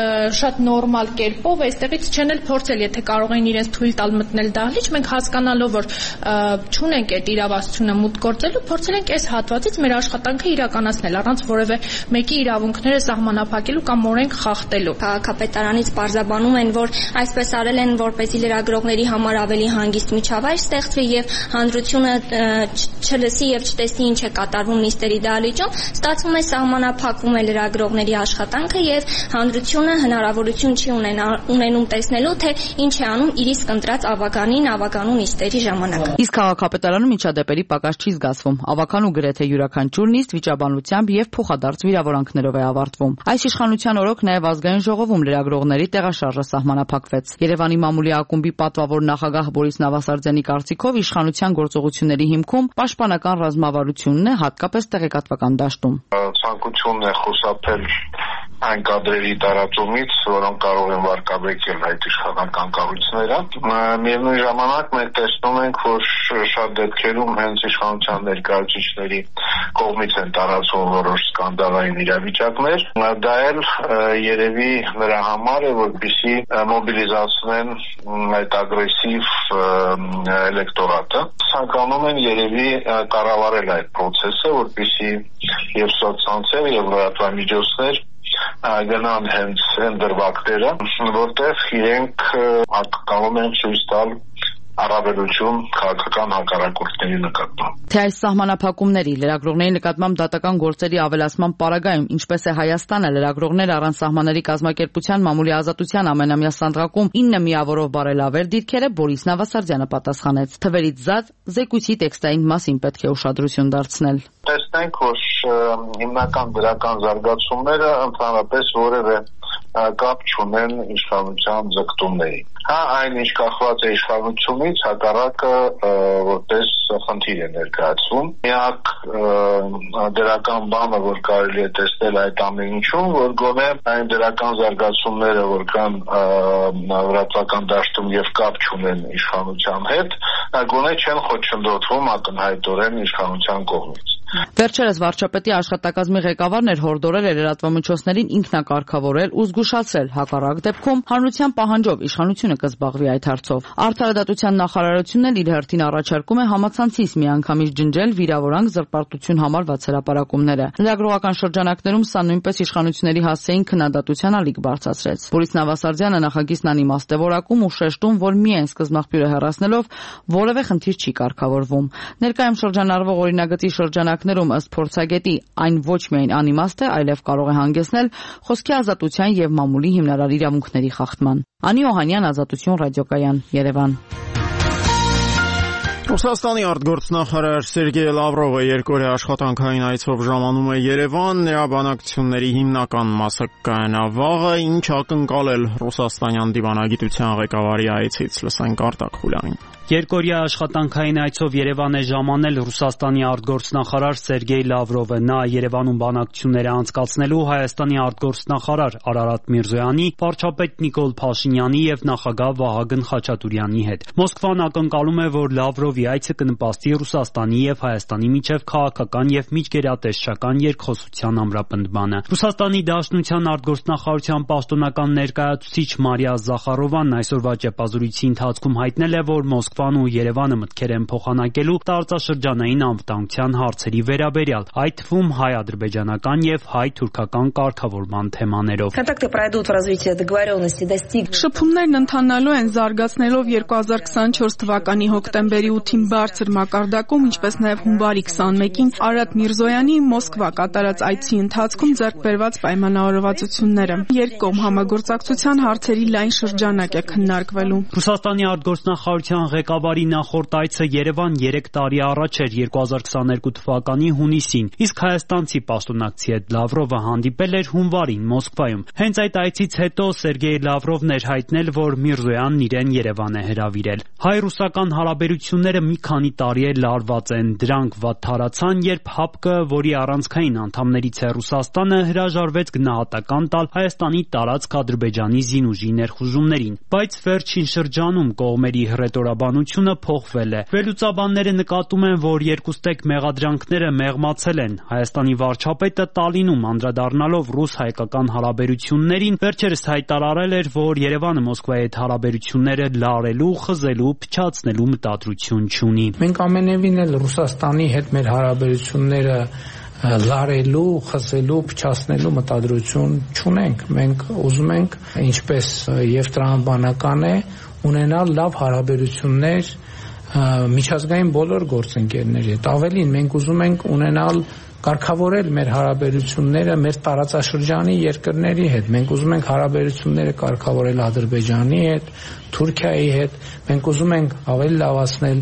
շատ նորմալ կերպով այստեղից չեն էլ փորձել, եթե կարող են իրենց թույլ տալ մտնել դահլիճ, մենք հասկանալով, որ չունենք այդ իրավասությունը մուտք գործելու, փորձել ենք այս հատվածից մեր աշխատանքը իրականացնել առանց որևէ մեկի իրավունքները սահմանափակելու կամ օրենք խախտելու։ Քաղաքապետարանից պարզաբանում են, որ այսպես արել են, որպեսզի լրագրողների համար ավելի հանգիստ միջավայր ստեղծվի եւ հանրությունը չլսի եւ չտեսնի ինչ է կատարվում նիստերի դահլիճում, ստացվում է սահմանափակվում է լրագրողների աշխատանքը եւ հանրությունը հնարավորություն չի ունենում տեսնելու, թե ինչ է անում իր իսկ ընտրած ավականին ավականու նիստերի ժամանակ։ Իսկ քաղաքապետարանում միջադեպերի պակաս չի զգացվում։ Ավականու գրեթե յուրաքանչյուր նիստ վիճաբանությամբ ուղղությամբ եւ փոխադարձ վիրավորանքներով է ավարտվում։ Այս իշխանության օրոք նաեւ ազգային ժողովում լրագրողների տեղաշարժը սահմանափակվեց։ Երևանի մամուլի ակումբի պատվավոր նախագահ Բորիս Նավասարդյանի կարծիքով իշխանության գործողությունների հիմքում պաշտպանական ռազմավարությունն է, հատկապես տեղեկատվական դաշտում։ Ցանկությունն է խուսափել այն կադրերի տարածումից, որոնք կարող են վարկաբեկել այդ իշխանական կառույցները։ Միևնույն ժամանակ մենք տեսնում ենք, որ շատ դեպքերում հենց իշխանության ներկայացուցիչների կողմից են տարածվում որոշ սկանդալային իրավիճակներ։ Դա էլ երևի նրա համար է, որպեսզի մոբիլիզացնեն այդ ագրեսիվ էլեկտորատը։ Ցանկանում են երևի կառավարել այդ process-ը, որպեսզի եւ սոցցանցեր եւ լրատվամիջոցներ գնան հենց այն դրվագները, որտեղ իրենք կարող են ցույց տալ առավելություն քաղաքական հակառակորդների նկատմամբ։ Թե այս սահմանափակումների լրագրողների նկատմամբ դատական գործերի ավելացման պարագայում ինչպես է Հայաստանը լրագրողներ առանց սահմանների կազմակերպության մամուլի ազատության ամենամյա սանդղակում ինը միավորով բարելավել դիրքերը Բորիս Նավասարդյանը պատասխանեց։ Թվերից զատ զեկույցի տեքստային մասին պետք է ուշադրություն դարձնել։ Տեսնենք, որ հիմնական դրական զարգացումները ընդհանրապես որևէ կապ չունեն իշխանության ձգտումների։ Հա, այն ինչ կախված է իշխանությունից, հակառակը որպես խնդիր է ներկայացվում։ Միակ դրական բանը, որ կարելի է տեսնել այդ ամեն ինչում, որ գոնե այն դրական զարգացումները, որ կան լրատվական դաշտում եւ կապ չունեն իշխանության հետ, գոնե չեն խոչընդոտվում ակնհայտորեն իշխանության կողմից։ Վերջերս վարչապետի աշխատակազմի ղեկավարն էր հորդորել լրատվամիջոցներին ինքնակարգավորել ու զգուշացրել, հակառակ դեպքում հանրության պահանջով իշխանությունը կզբաղվի այդ հարցով։ Արդարադատության նախարարությունն էլ իր հերթին առաջարկում է համացանցից միանգամից ջնջել վիրավորանք զրպարտություն համարված հրապարակումները։ Լրագրողական շրջանակներում սա նույնպես իշխանությունների հասցեին քննադատության ալիք բարձրացրեց։ Բորիս Նավասարդյանը նախագիծն անիմաստ է որակում ու շեշտում, որ միայն սկզբնաղբյուրը հեռացնելով որևէ խնդիր չի կարգավորվում։ Ներկայում շրջանառվող օրինագծի շրջանակներում ըստ փորձագետի այն ոչ միայն անիմաստ է, այլև կարող է հանգեցնել խոսքի ազատության եւ մամուլի հիմնարար իրավունքների խախտման։ Անի Օհանյան, Ազատություն ռադիոկայան, Երևան։ Ռուսաստանի արտգործնախարար Սերգեյ Լավրովը երկօրյա աշխատանքային այցով ժամանում է Երևան, նրա բանակցությունների հիմնական մասը կայանա վաղը, ինչ ակնկալել ռուսաստանյան դիվանագիտության ղեկավարի այցից, լսենք Արտակ Խուլյանին։ Երկօրյա աշխատանքային այցով Երևան է ժամանել Ռուսաստանի արտգործնախարար Սերգեյ Լավրովը։ Նա Երևանում բանակցություններ է անցկացնելու Հայաստանի արտգործնախարար Արարատ Միրզոյանի, վարչապետ Նիկոլ Փաշինյանի եւ նախագահ Վահագն Խաչատուրյանի հետ։ Մոսկվան ակնկալում է, որ Լավրովի այցը կնպաստի Ռուսաստանի եւ Հայաստանի միջև քաղաքական եւ միջգերատեսչական երկխոսության ամրապնդմանը։ Ռուսաստանի Դաշնության արտգործնախարարության պաշտոնական ներկայացուցիչ Մարիա Զախարովան այսօրվա ճեպազրույցի ընթացքում հայտնել է, որ Մոսկվան ու Երևանը մտքեր են փոխանակելու տարածաշրջանային անվտանգության հարցերի վերաբերյալ, այդ թվում հայ-ադրբեջանական եւ հայ-թուրքական կարգավորման թեմաներով։ Շփումներն ընթանալու են զարգացնելով երկու հազար քսանչորս թվականի հոկտեմբերի ութին բարձր մակարդակում, ինչպես նաեւ հունվարի քսանմեկին Արարատ Միրզոյանի Մոսկվա կատարած այցի ընթացքում ձեռք բերված պայմանավորվածությունները։ Երկկողմ համագործակցության հարցերի լայն շրջանակ է քննարկվելու։ Ռուսաստանի արտգործնախարարության ղեկավարի նախորդ այցը Երևան երեք տարի առաջ էր երկու հազար քսաներկու թվականի հունիսին, իսկ հայաստանցի պաշտոնակցի հետ Լավրովը հանդիպել էր հունվարին Մոսկվայում։ Հենց այդ այցից հետո Սերգեյ Լավրովն էր հայտնել, որ Միրզոյանն իրեն Երևան է հրավիրել։ Հայ-ռուսական հարաբերությունները մի քանի տարի է լարված են, դրանք վատ թարացան, երբ ՀԱՊԿ, որի առանցքային անդամներից է Ռուսաստանը, հրաժարվեց գնահատական տալ Հայաստանի տարածք Ադրբեջանի զինուժի ներխուժումներին, բայց վերջին շրջանում կողմերի հռետորաբանությունը փոխվել է։ Վերլուծաբանները նկատում են, որ երկուստեք մեղադրանքները մեղմացել են։ Հայաստանի վարչապետը Տալինում անդրադառնալով ռուս-հայկական հարաբերություններին վերջերս հայտարարել էր, որ Երևանը Մոսկվայի հետ հարաբերությունները լարելու, խզելու, փչացնելու մտադրություն չունի։ Մենք ամենևին էլ Ռուսաստանի հետ մեր հարաբերությունները լարելու, խզելու, փչացնելու մտադրություն չունենք։ Մենք ուզում ենք, ինչպես եւ տրամաբանական է, ունենալ լավ հարաբերություններ միջազգային բոլոր գործընկերների հետ։ Ավելին, մենք ուզում ենք ունենալ կարգավորել մեր հարաբերությունները մեր տարածաշրջանի երկրների հետ։ Մենք ուզում ենք հարաբերությունները կարգավորել Ադրբեջանի հետ, Թուրքիայի հետ։ Մենք ուզում ենք ավելի լավացնել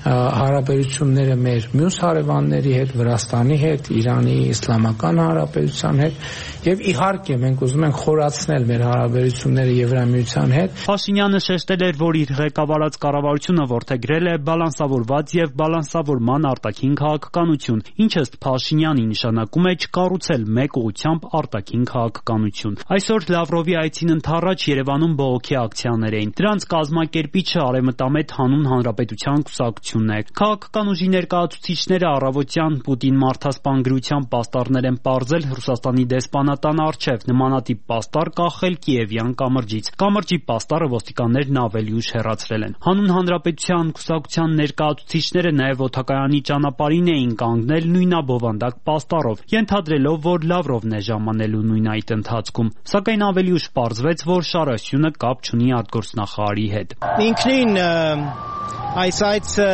հարաբերությունները մեր մյուս հարևանների հետ, Վրաստանի հետ, Իրանի Իսլամական Հանրապետության հետ եւ իհարկե մենք ուզում ենք խորացնել մեր հարաբերությունները Եվրամիության հետ։ Փաշինյանը շեշտել էր, որ իր ղեկավարած կառավարությունը որդեգրել է բալանսավորված եւ բալանսավորման արտաքին քաղաքականություն, ինչը ըստ Փաշինյանի նշանակում է չկառուցել մեկ ուղղությամբ արտաքին քաղաքականություն։ Այսօր Լավրովի այցին ընդառաջ Երևանում բողոքի ակցիաներ էին։ Դրանց կազմակերպիչը Արևմտամետ հանուն հանրապետության կուսակցությունն է։ Քաղաքական ուժի ներկայացուցիչները առավոտյան Պուտին մարդասպան գրության պաստառներ են պարզել Ռուսաստանի դեսպանատան առջև, նմանատիպ պաստառ կախել Կիևյան կամրջից։ Կամրջի պաստառը ոստիկաններն ավելի ուշ հեռացրել են։ Հանուն հանրապետության կուսակցության ներկայացուցիչները նաև օդակայանի ճանապարհին էին կանգնել նույնաբովանդակ պաստառով, ենթադրելով, որ Լավրովն է ժամանելու նույն այդ ընթացքում։ Սակայն ավելի ուշ պարզվեց, որ շարասյունը կապ չունի արտգործնախարարի հետ։ Ինքնին այս այցը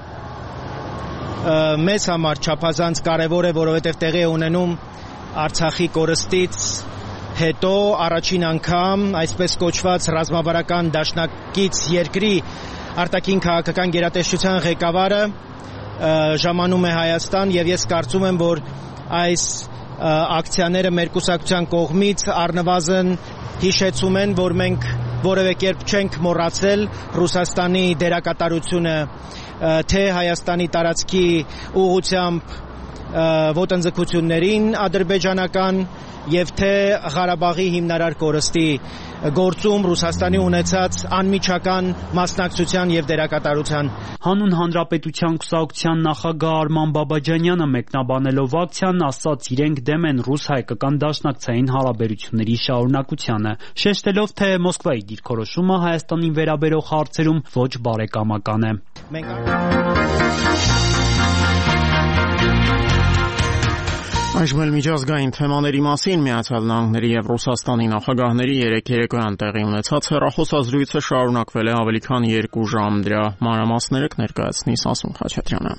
մեզ համար չափազանց կարևոր է, որովհետև տեղի է ունենում Արցախի կորստից հետո առաջին անգամ այսպես կոչված ռազմավարական դաշնակից երկրի արտաքին քաղաքական գերատեսչության ղեկավարը ժամանում է Հայաստան եւ ես կարծում եմ, որ այս ակցիաները մեր կուսակցության կողմից առնվազն հիշեցում են, որ մենք որևէ կերպ չենք մոռացել Ռուսաստանի դերակատարությունը թե Հայաստանի տարածքի ուղղությամբ ոտնձգություններին ադրբեջանական եւ թե Ղարաբաղի հիմնարար կորստի գործում Ռուսաստանի ունեցած անմիջական մասնակցության եւ դերակատարության։ Հանուն հանրապետության կուսակցության նախագահ Արման Բաբաջանյանը մեկնաբանելով ակցիան ասաց, իրենք դեմ են ռուս-հայկական դաշնակցային հարաբերությունների շարունակությանը, շեշտելով, թե Մոսկվայի դիրքորոշումը Հայաստանին վերաբերող հարցերում ոչ բարեկամական է։ Այժմ էլ միջազգային թեմաների մասին Միացյալ Նահանգների եւ Ռուսաստանի նախագահների երեկ երեկոյան տեղի ունեցած հեռախոսազրույցը շարունակվել է ավելի քան երկու ժամ։ Դրա մանրամասները կներկայացնի Սասուն Խաչատրյանը։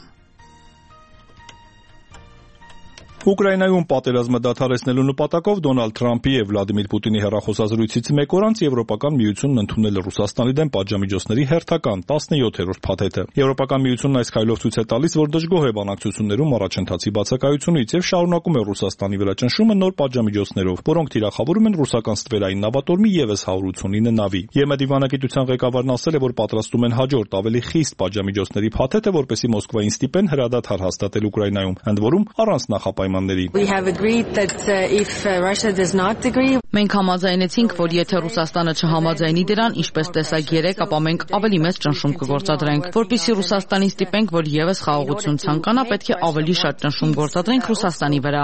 Ուկրաինայում պատերազմը դադարեցնելու նպատակով Դոնալդ Թրամփի եւ Վլադիմիր Պուտինի հեռախոսազրույցից մեկ օր անց Եվրոպական միությունն ընդունել է Ռուսաստանի դեմ պատժամիջոցների հերթական տասնյոթերորդ փաթեթը։ Եվրոպական միությունն այս քայլով ցույց է տալիս, որ դժգոհ է բանակցություններում առաջընթացի բացակայությունից եւ շարունակում է Ռուսաստանի վրա ճնշումը նոր պատժամիջոցներով, որոնք թիրախավորում են ռուսական ստվերային նավատորմի եւս one hundred eighty-nine նավի։ ԵՄ դիվանագիտության ղեկավարն ասել է, որ պատրաստում են հաջորդ ավելի խիստ պատժամիջոցների փաթեթը, որպեսզի Մոսկվային ստիպեն հրադադար հաստատել Ուկրաինայում, ընդ որում առանց նախապայմանների։ Մենք համաձայնեցինք, որ եթե Ռուսաստանը չհամաձայնի դրան, ինչպես տեսակ երեք, ապա մենք ավելի մեծ ճնշում կգործադրենք, որպեսզի Ռուսաստանին ստիպենք, որ եւս խաղաղություն ցանկանա, պետք է ավելի շատ ճնշում գործադրենք Ռուսաստանի վրա։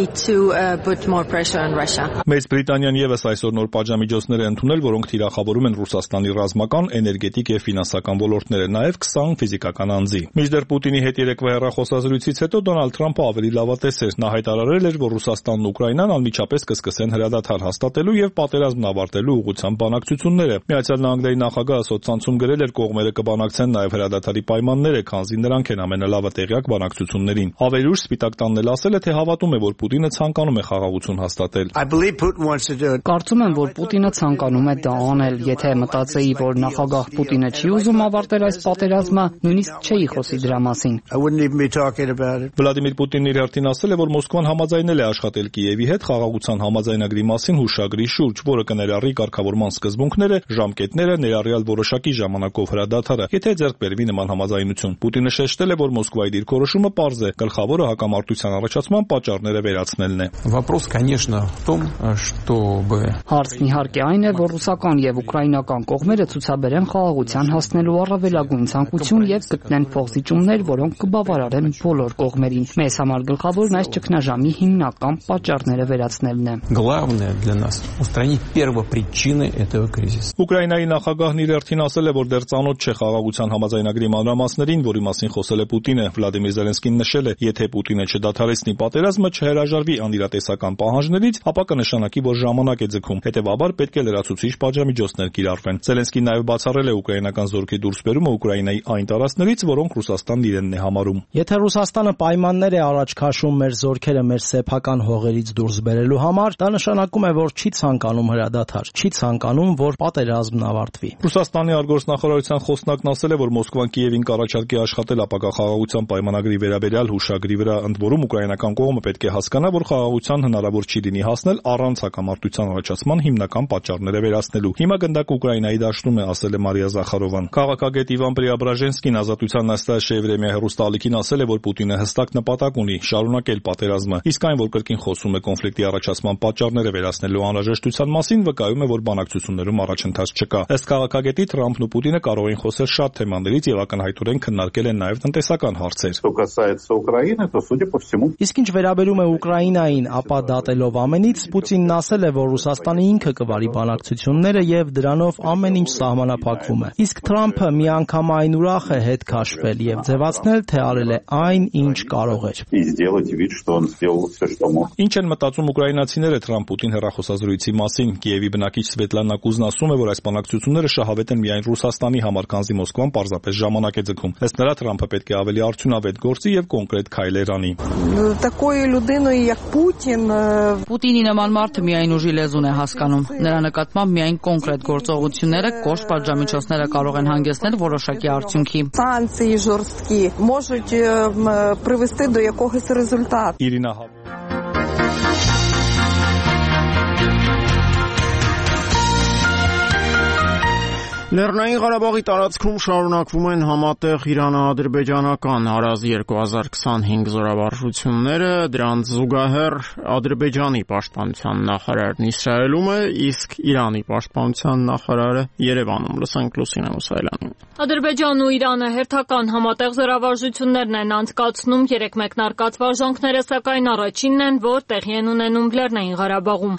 Մեծ Բրիտանիան եւս այսօր նոր պատժամիջոցներ է ընդունել, որոնք թիրախավորում են Ռուսաստանի ռազմական, էներգետիկ եւ ֆինանսական ոլորտները, նաեւ twenty ֆիզիկական անձի։ Մինչդեռ Պուտինի հետ երեկվա հեռախոսազրույցից հետո Դոնալդ Թրամփը ավելի լավատես էր։ Նա հայտարարել էր, որ Ռուսաստանն ու Ուկրաինան անմիջապես կսկսեն հրադադար հաստատելու եւ պատերազմն ավարտելու ուղղությամբ բանակցությունները։ Միացյալ Նահանգների նախագահը սոցցանցում գրել էր, կողմերը կբանակցեն նաեւ հրադադարի պայմանները, քանզի նրանք են ամենալավը տեղյակ բանակցություններին։ Ավելի ուշ Սպիտակ տանն էլ ասել է, թե հավատում է, որ Պուտինը ցանկանում է խաղաղություն հաստատել։ Կարծում եմ, որ Պուտինը ցանկանում է դա անել։ Եթե մտածեի, որ նախագահ Պուտինը չի ուզում ավարտել այս պատերազմը, նույնիսկ չէի խոսի դրա մասին։ Վլադիմիր Պուտինն իր հերթին ասել է, որ Մոսկվան համաձայնել է աշխատել Կիևի հետ խաղաղության համաձայնագրի մասին հուշագրի շուրջ, որը կներառի կարգավորման սկզբունքները, ժամկետները, ներառյալ որոշակի ժամանակով հրադադարը, եթե ձեռք բերվի նման համաձայնություն։ Պուտինը շեշտել է, որ Մոսկվայի դիրքորոշումը պարզ է, գլխավորը հակամարտության առաջացման պատճառները վերացնելն է։ Հարցն իհարկե այն է, որ ռուսական եւ ուկրաինական կողմերը ցուցաբերեն խաղաղության հասնելու առավելագույն ցանկություն եւ գտնեն փոխզիջումներ, որոնք կբավարարեն բոլոր կողմերին։ Մեզ համար գլխավորն այս ճգնաժամի հիմնական պատճառները վերացնելն է։ Ուկրաինայի նախագահն իր հերթին ասել է, որ դեռ ծանոթ չէ խաղաղության համաձայնագրի մանրամասներին, որի մասին խոսել է Պուտինը։ Վլադիմիր Զելենսկին նշել է, եթե Պուտինը չդադարեցնի պատերազմը, չհրաժարվի անիրատեսական պահանջներից, ապա կնշանակի, որ ժամանակ է ձգում։ Հետևաբար պետք է լրացուցիչ պատժամիջոցներ կիրառվեն։ Զելենսկին նաև բացառել է ուկրաինական զորքի դուրսբերումը Ուկրաինայի այն տարածքներից, որոնք Ռուսաստանն իրենն է համարում։ Եթե Ռուսաստանը պայմաններ է առաջ քաշում մեր զորքերը մեր սեփական հողերից դուրս բերելու համար, դա նշանակում է, որ որ չի ցանկանում հրադադար, չի ցանկանում, որ պատերազմն ավարտվի։ Ռուսաստանի արտգործնախարարության խոսնակն ասել է, որ Մոսկվան Կիևին կառաջարկի աշխատել ապագա խաղաղության պայմանագրի վերաբերյալ հուշագրի վրա, ընդ որում ուկրաինական կողմը պետք է հասկանա, որ խաղաղության հնարավոր չի լինի հասնել առանց հակամարտության առաջացման հիմնական պատճառները վերացնելու։ Հիմա գնդակ Ուկրաինայի դաշտում է, ասել է Մարիա Զախարովան։ Քաղաքագետ Իվան Պրիաբրաժենսկին Ազատության նստաշե Եվրեմիա հեռուստաալիքին ասել է, որ Պուտինը հստակ նպատակ ունի շարունակել պատերազմը, իսկ այն, որ կրկին խոսում է կոնֆլիկտի առաջացման պատճառները վերացնելու անհրաժեշտության մասին, վկայում է, որ բանակցություններում առաջընթաց չկա։ Ըստ քաղաքագետի Թրամփն ու Պուտինը կարող են խոսել շատ թեմաներից եւ ակնհայտորեն քննարկել են նաեւ տնտեսական հարցեր։ Իսկ ինչ վերաբերում է Ուկրաինային, ապա դատելով ամենից, Պուտինն ասել է, որ Ռուսաստանը ինքը կվարի բանակցությունները եւ դրանով ամեն ինչ սահմանափակվում է։ Իսկ Թրամփը միանգամայն ուրախ է հետ քաշվել եւ ձևացնել, թե արել է այն, ինչ կարող էր։ Ինչ են մտածում ուկրաինացիները Թրամփ-Պուտին հեռախոսազրույցի մասին։ Կիևի բնակիչ Սվետլանա Կուզն ասում է, որ այս բանակցությունները շահավետ են միայն Ռուսաստանի համար, քանզի Մոսկվան պարզապես ժամանակ է ձգում։ Ըստ նրա Թրամփը պետք է ավելի արդյունավետ գործի եւ կոնկրետ քայլեր անի։ Պուտինի նման մարդը միայն ուժի լեզուն է հասկանում։ Նրա նկատմամբ միայն կոնկրետ գործողությունները, կոշտ պատժամիջոցները կարող են հանգեցնել որոշակի արդյունքի։ Իրինա Լեռնային Ղարաբաղի տարածքում շարունակվում են համատեղ Իրано-ադրբեջանական հարազ երկու հազար քսանհինգ զորավարժությունները, դրանց զուգահեռ Ադրբեջանի պաշտպանության նախարարն Իսրայելում է, իսկ Իրանի պաշտպանության նախարարը Երևանում։ Լսենք Լուսինե Մուսայելյանին։ Ադրբեջանն ու Իրանը հերթական համատեղ զորավարժություններն են անցկացնում, երեք մեկնարկած վարժանքները սակայն առաջինն են, որ տեղի են ունենում Լեռնային Ղարաբաղում։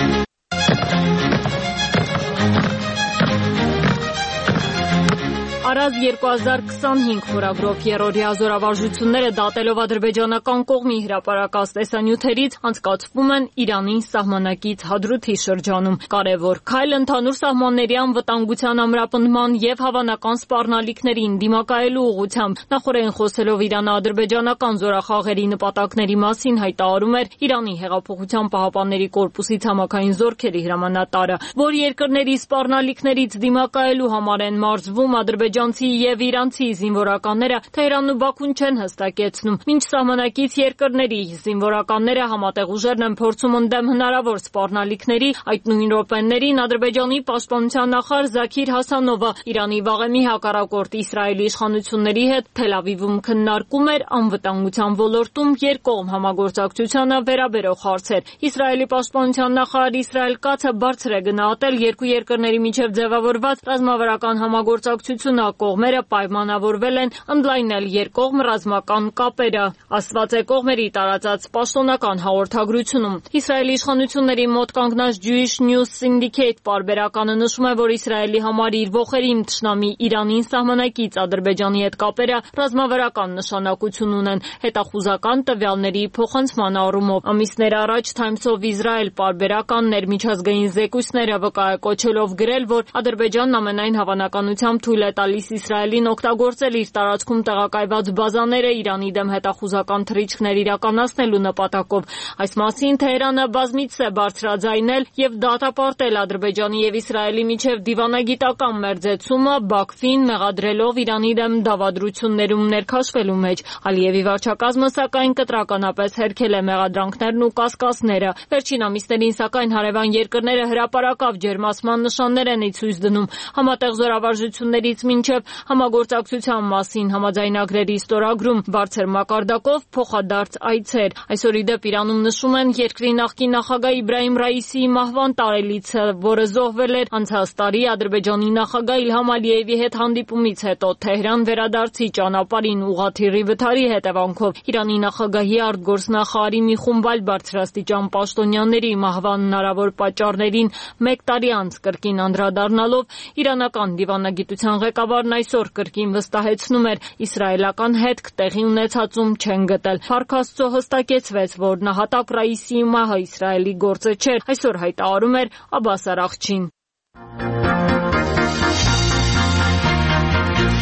Արազ երկու հազար քսանհինգ խորագրով երրորդյա զորավարժությունները դատելով ադրբեջանական կողմի հրապարակած տեսանյութերից անցկացվում են Իրանի սահմանակից Հադրութի շրջանում։ Կարևոր քայլ ընդհանուր սահմանների անվտանգության ամրապնդման եւ հավանական սպառնալիքներին դիմակայելու ուղղությամբ նախորդին խոսելով Իրано-ադրբեջանական զորախաղերի նպատակների մասին հայտարարում էր Իրանի հեղափոխության պահապանների կորպուսի ցամաքային զորքերի հրամանատարը, որ երկրների սպառնալիքներից դիմակայելու համար են մարզվում ադրբեջանցի եւ իրանցի զինվորականները Թեհրանն ու Բաքուն չեն հստակեցնում։ Մինչ սահմանակից երկրների զինվորականները համատեղ ուժերն են փորձում ընդդեմ հնարավոր սպառնալիքների, այդ նույն րոպեներին Ադրբեջանի պաշտպանության նախարար Զաքիր Հասանովը Իրանի վաղեմի հակառակորդ Իսրայելի իշխանությունների հետ Թել Ավիվում քննարկում էր անվտանգության ոլորտում երկկողմ համագործակցությանը վերաբերող հարցեր։ Իսրայելի պաշտպանության նախարար Իսրայել Կացը բարձր է գնահատել երկու երկրների միջև ձևավորված ռազմավարական համագործակցությունը, կողմերը պայմանավորվել են ընդլայնել երկկողմ ռազմական կապերը, ասված է կողմերի տարածած պաշտոնական հաղորդագրությունում։ Իսրայելի իշխանությունների մոտ կանգնած Jewish News Syndicate պարբերականը նշում է, որ Իսրայելի համար իր ողերիմ թշնամի Իրանին սահմանակից Ադրբեջանի հետ կապերը ռազմավարական նշանակություն ունեն հետախուզական տվյալների փոխանցման առումով։ Ամիսներ առաջ Times of Israel պարբերականն էր միջազգային զեկույցները վկայակոչելով գրել, որ Ադրբեջանն ամենայն հավանականությամբ թույլ է տալիս Իսրայելին օգտագործել իր տարածքում տեղակայված բազաները Իրանի դեմ հետախուզական թռիչքներ իրականացնելու նպատակով։ Այս մասին Թեհրանը բազմիցս է բարձրաձայնել եւ դատապարտել Ադրբեջանի եւ Իսրայելի միջև դիվանագիտական մերձեցումը, Բաքվին մեղադրելով Իրանի դեմ դավադրություններում ներքաշվելու մեջ։ Ալիևի վարչակազմը սակայն կտրականապես հերքել է մեղադրանքներն ու կասկածները։ Վերջին ամիսներին սակայն հարևան երկրները հրապարակավ ջերմացման նշաններ են ցույց դնում։ Համատեղ զորավարժություններից մինչև համագործակցության մասին համաձայնագրերի ստորագրում բարձր մակարդակով փոխադարձ այցեր։ Այսօր ի դեպ Իրանում նշում են երկրի նախկին նախագահ Իբրահիմ Ռայիսիի մահվան տարելիցը, որը զոհվել էր անցած տարի Ադրբեջանի նախագահ Իլհամ Ալիևի հետ հանդիպումից հետո Թեհրան վերադարձի ճանապարհին ուղղաթիռի վթարի հետևանքով։ Իրանի նախագահի արտգործնախարարի մի խումբ այլ բարձրաստիճան պաշտոնյաների մահվան հնարավոր պատճառներին մեկ տարի անց կրկին անդրադառնալով իրանական դիվանագիտության ղեկավարն այսօր կրկին վստահեցնում էր իսրայելական հետք տեղի ունեցածում չեն գտել։ Փառք Աստծո հստակեցվեց, որ նահատակ Ռայիսիի մահը Իսրայելի գործը չէր, այսօր հայտարարում էր Աբբաս Արաղչին։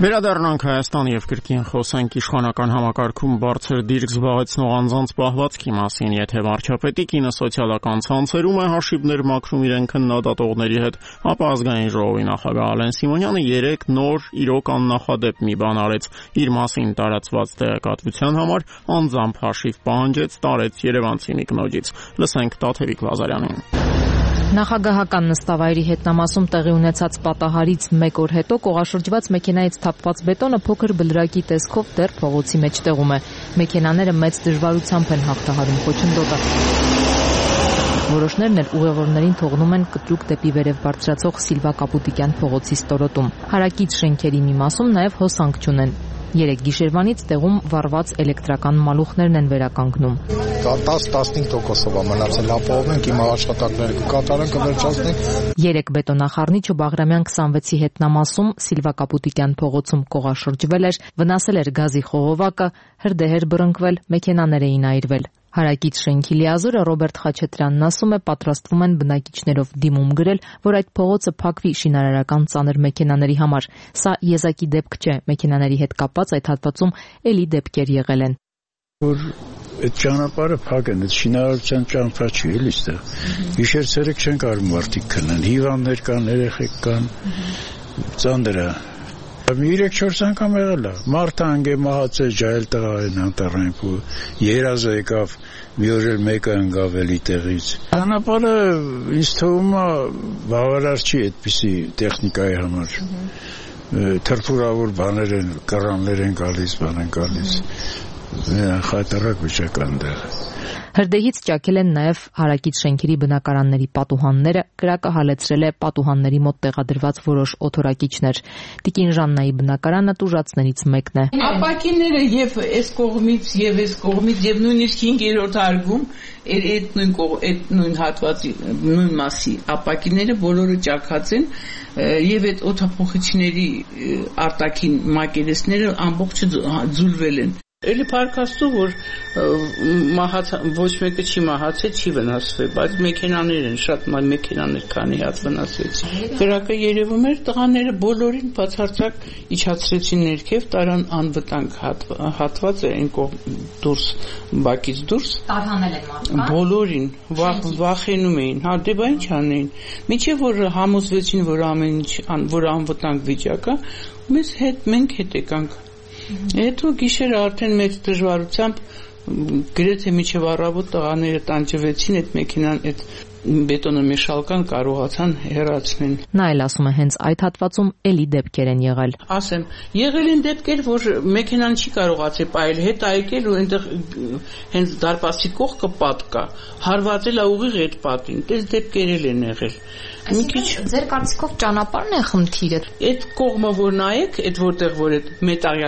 Վերադառնանք Հայաստան եւ կրկին խոսենք իշխանական համակարգում բարձր դիրք զբաղեցնող անձանց պահվածքի մասին, եթե վարչապետի կինը սոցիալական ցանցերում է հաշիվներ մաքրում իրեն քննադատողների հետ, ապա ազգային ժողովի նախագահ Ալեն Սիմոնյանը երեք նոր իրոք աննախադեպ մի բան արեց, իր մասին տարածված տեղեկատվության համար անձամբ հաշիվ պահանջեց, տարեց երևանցի մի կնոջից։ Լսենք Տաթևիկ Լազարյանին։ Նախագահական նստավայրի հետնամասում տեղի ունեցած պատահարից մեկ օր հետո կողաշրջված մեքենայից թափված բետոնը փոքր բլրակի տեսքով դեռ փողոցի մեջտեղում է։ Մեքենաները մեծ դժվարությամբ են հաղթահարում խոչընդոտը։ Որոշներն էլ ուղևորներին թողնում են կտրուկ դեպի վերև բարձրացող Սիլվա Կապուտիկյան փողոցի ստորոտում։ Հարակից շենքերի մի մասում նաև հոսանք չունեն։ Երեք գիշերվանից տեղում վառված էլեկտրական մալուխներն են վերականգնում։ տասն-տասնհինգ տոկոսով է մնացել, ապահովում իմ աշխատանքները կկատարեն, կվերջացնենք։ Երեք բետոնախառնիչը Բաղրամյան քսանվեցի հետնամասում Սիլվա Կապուտիկյան փողոցում կողաշրջվել էր, վնասել էր գազի խողովակը, հրդեհեր բռնկվել, մեքենաներ էին այրվել։ Հարակից շենքի լիազորը Ռոբերտ Խաչատրյանն ասում է, պատրաստվում են բնակիչներով դիմում գրել, որ այդ փողոցը փակվի շինարարական ծանր մեքենաների համար։ Սա եզակի դեպք չէ, մեքենաների հետ կապված այդ հատվածում էլի դեպքեր եղել են։ Որ այդ ճանապարհը փակեն, այդ շինարարության ճանապարհ չի էլի ստեղ։ Գիշեր-ցերեկ չեն կարող մարդիկ քնեն, հիվանդներ կան, երեխեք կան, ծանր է։ Երեք-չորս անգամ եղել է։ Մարդը անգե մահացել, ջայել տղա են անտառային ու երազը եկավ, մի օր էլ մեկը ընկավ էլի տեղից։ Ճանապարհը ինձ թվում է բավարար չի այդպիսի տեխնիկայի համար։ Թրփուրավոր բաներ են, կռաններ են գալիս, բան են գալիս։ Խայտարակ վիճական դեռ։ Հրդեհից ճաքել են նաև հարակից շենքերի բնակարանների պատուհանները, կրակը հալեցրել է պատուհանների մոտ տեղադրված որոշ օթորակիչներ։ Տիկին Ժաննայի բնակարանը տուժածներից մեկն է։ Ապակիները եւ այս կողմից եւ այս կողմից եւ նույնիսկ հինգերորդ հարգում այդ նույն այդ նույն հատվածի նույն մասի ապակիները բոլորը ճաքած են եւ այդ օթափոխիչների արտաքին մակերեսները ամբողջը ձուլվել են։ Էլի փառքաստու, որ մահաց ոչ մեկը չի մահացել, չի վնասվել, բայց մեքենաներ են, շատ մեքենաներ քանի հատ վնասվեցին։ Կրակը երևում էր, տղաները բոլորին բացարձակ իջացրեցին ներքև, տարան անվտանգ հատված այն դուրս, բակից դուրս։ Տարհանել են մարդկանց։ Բոլորին վախենում էին, հա դե բա ինչ անեին։ Մինչև որ համոզվեցին, որ ամեն ինչ, որ անվտանգ վիճակ է, մեզ հետ մենք հետ եկանք։ Հետո գիշերը արդեն մեծ դժվարությամբ գրեթե միջև առավոտ տղաները տանջվեցին այդ մեքենան, այդ բետոնը մեշալկան կարողացան հեռացնել։ Նա էլ ասում է, հենց այդ հատվածում էլի դեպքեր են եղել։ Ասեմ, եղել են դեպքեր, որ մեքենան չի կարողացել պայել, հետ այկել ու այնտեղ հենց դարպասի կողքը պատ կա, հարվածել է ուղիղ այդ պատին։ Այս դեպքեր են եղել։ Մի քիչ ձեր կարծիքով ճանապարհն է խնդիրը։ Այդ կողմը որ նայեք, այդ որտեղ որ այդ մետաղյա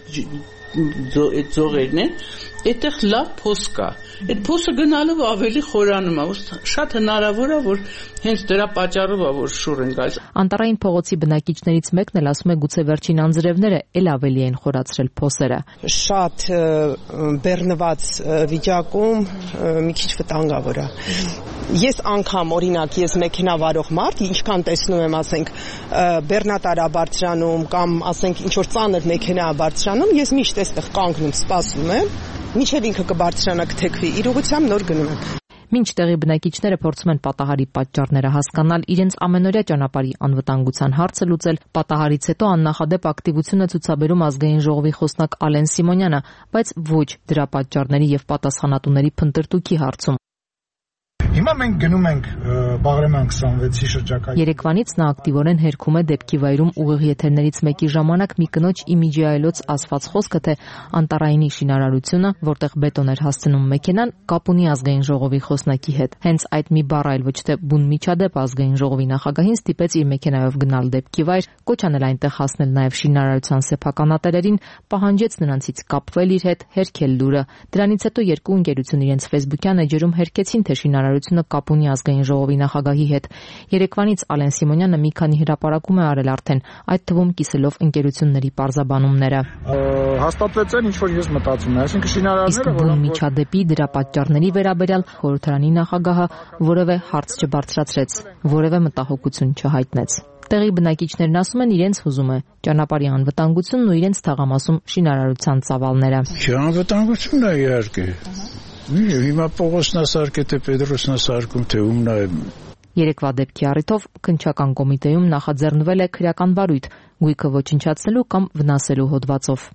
այդ ձողերն են, այդտեղ լավ փոս կա։ Այդ փոսը գնալով ավելի խորանում է, շատ հնարավոր է, որ հենց դրա պատճառով է, որ շուռ են գալիս։ Անտառային փողոցի բնակիչներից մեկն էլ ասում է, գուցե վերջին անձրևները էլ ավելի են խորացրել փոսերը։ Շատ բեռնված վիճակում մի քիչ վտանգավոր է։ Ես անգամ օրինակ ես մեքենա վարող մարդ, ինչքան տեսնում եմ, ասենք, բեռնատարա բարձրանում կամ ասենք ինչ որ ծանր մեքենա բարձրանում, ես միշտ այստեղ կանգնում, սպասում եմ, մինչև ինքը կբարձրանա կթեքվի, իր ուղղությամբ նոր գնում եմ։ Մինչ տեղի բնակիչները փորձում են պատահարի պատճառները հասկանալ, իրենց ամենօրյա ճանապարհի անվտանգության հարցը լուծել, պատահարից հետո աննախադեպ ակտիվություն է ցուցաբերում ազգային ժողովի խոսնակ Ալեն Սիմոնյանը, բայց ոչ դրա պատճառների եւ պատասխանատուների փնտրտուքի հարցում։ Հիմա մենք գնում ենք Բաղրամյան քսանվեցի շրջակայքի։ Երեկվանից նա ակտիվորեն հերքում է դեպքի վայրում ուղիղ եթերներից մեկի ժամանակ մի կնոջ իմիջի այլոց ասված խոսքը, թե անտառայինի շինարարությունը, որտեղ բետոն էր հասցնում մեքենան, կապ ունի ազգային ժողովի խոսնակի հետ։ Հենց այդ մի բառ այլ ոչ թե բուն միջադեպ ազգային ժողովի նախագահին ստիպեց իր մեքենայով գնալ դեպքի վայր, կոչ անել այնտեղ հասնել նաև շինարարության սեփականատերերին, պահանջեց նրանցից կապվել իր հետ, հերքել լուրը։ Դրանից հետո երկու ընկերություն իրենց Facebook-յան էջերում հերքեցին, թե շինարարությունը կապ ունի ազգային ժողովի նախագահի հետ։ Երեկվանից Ալեն Սիմոնյանը մի քանի հրապարակում է արել արդեն, այդ թվում կիսելով ընկերությունների պարզաբանումները։ Հաստատվեց այն, ինչ որ ես մտածում եմ, այսինքն շինարարները, որոնք միջադեպի դրա պատճառների վերաբերյալ խորհրդարանի նախագահը որևէ հարց չբարձրացրեց, որևէ մտահոգություն չհայտնեց։ Տեղի բնակիչներն ասում են, իրենց հուզում է ճանապարհի անվտանգությունն ու իրենց թաղամասում շինարարության ծավալները։ Անվտանգությունն է իհարկե։ Հիմա Պողոսն ասարկե թե Պետրոսն ասարկում թե ումն է։ Երեկվա դեպքի առիթով քննչական կոմիտեում նախաձեռնվել է քրեական վարույթ գույքը ոչնչացնելու կամ վնասելու հոդվածով։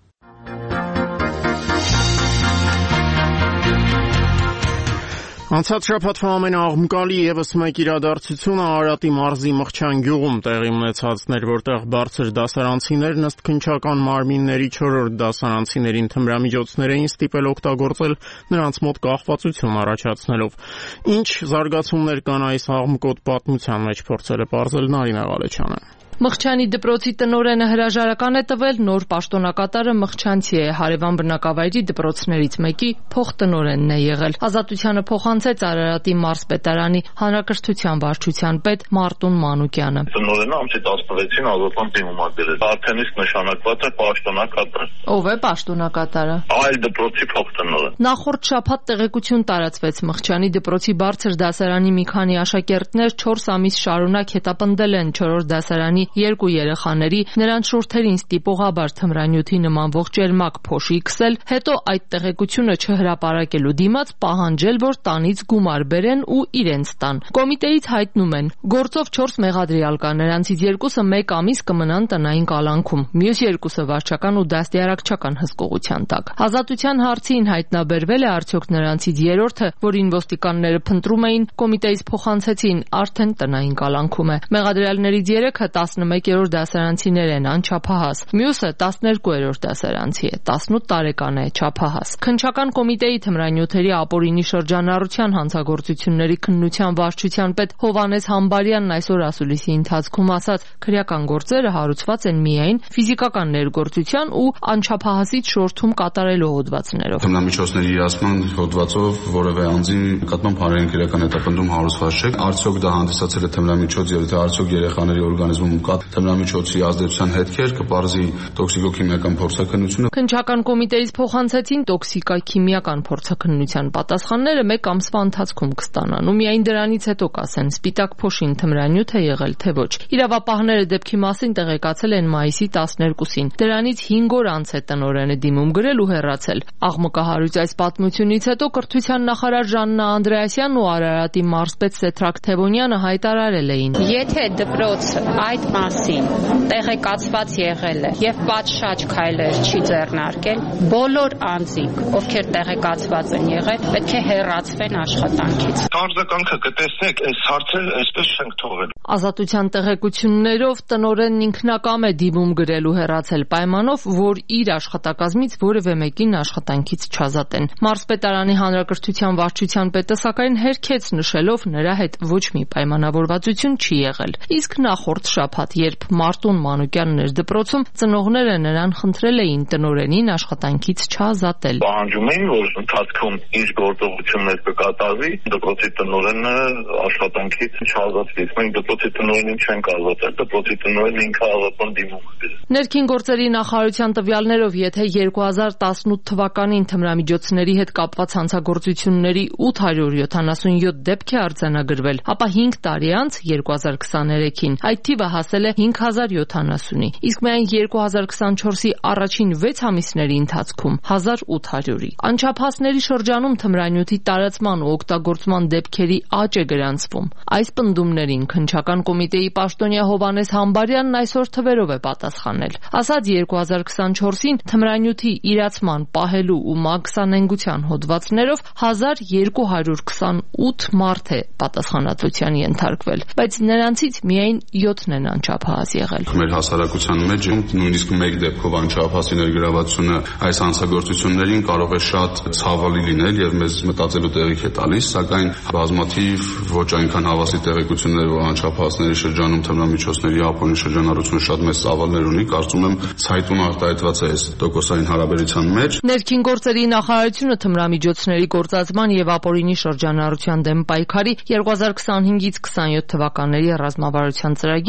Անցած շաբաթվա ամենաաղմկալի ևս մեկ իրադարձությունը Արարատի մարզի Մղչյան գյուղում տեղի ունեցածն էր, որտեղ բարձր դասարանցիներն ըստ քննչական մարմինների չորրորդ դասարանցիներին թմրամիջոցներ էին ստիպել օգտագործել նրանց մոտ կախվածություն առաջացնելով։ Ինչ զարգացումներ կան այս աղմկոտ պատմության մեջ, փորձել է պարզել Նարինե Ղալեչյանը։ Մղչյանի դպրոցի տնօրենը հրաժարական է տվել, նոր պաշտոնակատարը մղչյանցի է, հարևան բնակավայրի դպրոցներից մեկի փոխտնօրենն է եղել։ Ազատությանը փոխանցեց Արարատի մարզպետարանի հանրակրթության վարչության պետ Մարտուն Մանուկյանը։ Տնօրենը ամսի տասնվեցին ազատման դիմում ա դրել։ Արդեն իսկ նշանակված է պաշտոնակատար։ Ով է պաշտոնակատարը։ Այլ դպրոցի փոխտնօրեն։ Նախորդ շաբաթ տեղեկություն տարածվեց Մղչյանի դպրոցի բարձր դասարանի մի քանի աշակերտներ չորս ամիս շարունակ հետապնդել են չորրորդ դասարանի երկու երեխաների նրանց շուրթերին ստիպողաբար թմրանյութի նման ողջերմակ փոշի քսել, հետո այդ տեղեկությունը չհրապարակելու դիմաց պահանջել, որ տանից գումար բերեն ու իրենց տան։ Կոմիտեից հայտնում են, գործով չորս մեղադրյալ կա, նրանցից երկուսը մեկ ամիս կմնան տնային կալանքում, մյուս երկուսը վարչական ու դաստիարակչական հսկողության տակ։ Ազատության հարցին հայտնաբերվել է արդյոք նրանցից երրորդը, որին ոստիկանները փնտրում էին, կոմիտեից փոխանցեցին, արդեն տնային կալանքում է։ Մեղադրյալներից երեքը տասնմեկերորդ դասարանցիներ են, անչափահաս։ Մյուսը տասներկուերորդ դասարանցի է, տասնութ տարեկան է, չափահաս։ Քննչական կոմիտեի թմրանյութերի ապօրինի շրջանառության հանցագործությունների քննության վարչության պետ Հովհաննես Համբարյանն այսօր ասուլիսի ընթացքում ասաց, քրեական գործերը հարուցված են միայն ֆիզիկական ներգործության ու անչափահասից շորթում կատարելու հոդվածներով։ Թմրամիջոցների իրացման հոդվածով որևէ անձի նկատմամբ հանրային քրեական հետապնդում հարուցված չէ։ Արդյոք դա հանդիսացել է թմրամիջոց եւ թե արդյոք երեխաների օրգանիզմում կա թմրամիջոցի ազդեցության հետքեր, կպարզի տոքսիկոքիմիական փորձաքննությունը։ Քննչական կոմիտեից փոխանցեցին տոքսիկոքիմիական փորձաքննության պատասխանները մեկ ամսվա ընթացքում կստանան ու միայն դրանից հետո կասեն սպիտակ փոշին թմրանյութ է եղել թե ոչ։ Իրավապահները դեպքի մասին տեղեկացել են մայիսի տասներկուսին։ Դրանից հինգ օր անց է տնօրենը դիմում գրել ու հեռացել։ Աղմկահարույց այս պատմությունից հետո կրթության նախարար Ժաննա Անդրեասյանն ու Արարատի մարզպետ Սեթրակ Թևոնյանը հայտարարել էին. Եթե դպրոցը այդ մասին տեղեկացված եղել է եւ պատշաճ քայլեր չի ձեռնարկել, բոլոր անձիկ, ովքեր տեղեկացված են եղել, պետք է հեռացվեն աշխատանքից։ Արձագանքը կտեսնեք, այս հարցերը այսպես չենք թողել։ Ազատության տեղեկություններով տնօրենն ինքնակամ է դիմում գրել ու հեռացել պայմանով, որ իր աշխատակազմից որևէ մեկին աշխատանքից չազատեն։ Մարզպետարանի հանրակրթության վարչության պետը սակայն հերքեց նշելով նրա հետ ոչ մի պայմանավորվածություն չի եղել։ Իսկ նախորդ շաբաթ, երբ Մարտուն Մանուկյանն էր դպրոցում, ծնողները նրան խնդրել էին տնօրենին աշխատանքից չազատել։ Պահանջում էին, որ ընթացքում ինչ գործողություններ կկատարվի, դպրոցի տնօրենը աշխատանքից չազատվի։ Մենք դպրոցի տնօրենին չենք ազատել, դպրոցի տնօրենը ինքը ազատման դիմում է։ Ներքին գործերի նախարարության տվյալներով, եթե երկու հազար տասնութ թվականին թմրամիջոցների հետ կապված հանցագործությունների ութ հարյուր յոթանասունյոթ դեպք է արձանագրվել, ապա հինգ տարի անց երկու հազար քսաներեքին այդ թիվը հասել է հինգ հազար յոթանասունի, իսկ միայն երկու հազար քսանչորսի առաջին վեց ամիսների ընթացքում հազար ութ հարյուրի։ Անչափահասների շրջանում թմրանյութի տարածման ու օգտագործման դեպքերի աճ է գրանցվում։ Այս պնդումներին քննչական կոմիտեի պաշտոնյա Հովհաննես Համբարյանն այսօր թվերով է պատասխանել։ Ասաց երկու հազար քսանչորսին թմրանյութի իրացման, պահելու ու մաքսանենգության հոդվածներով հազար երկու հարյուր քսանութ մարդ է պատասխանատվության ենթարկվել, բայց նրանցից միայն յոթն են անչափահաս եղել։ Մեր հասարակության մեջ նույնիսկ մեկ դեպքով անչափահասի ներգրավությունը այս հանցագործություններին կարող է շատ ցավալի լինել եւ մեզ մտածելու տեղիք է տալիս, սակայն բազմաթիվ ոչ այնքան հավասի տեղեկություններ, որ անչափահասների շրջանում թմրամիջոցների ապօրինի շրջանառությունը շատ մեծ ծավալներ ունի, կարծում եմ ցայտուն արտահայտված է այս տոկոսային հարաբերության մեջ։ Ներքին գործերի նախարարությունը թմրամիջոցների գործածման եւ ապօրինի շրջանառության դեմ պայքարի երկու հազար քսանհինգից քսանյոթ թվականների ռազմավարության ծրագիրը վերջերս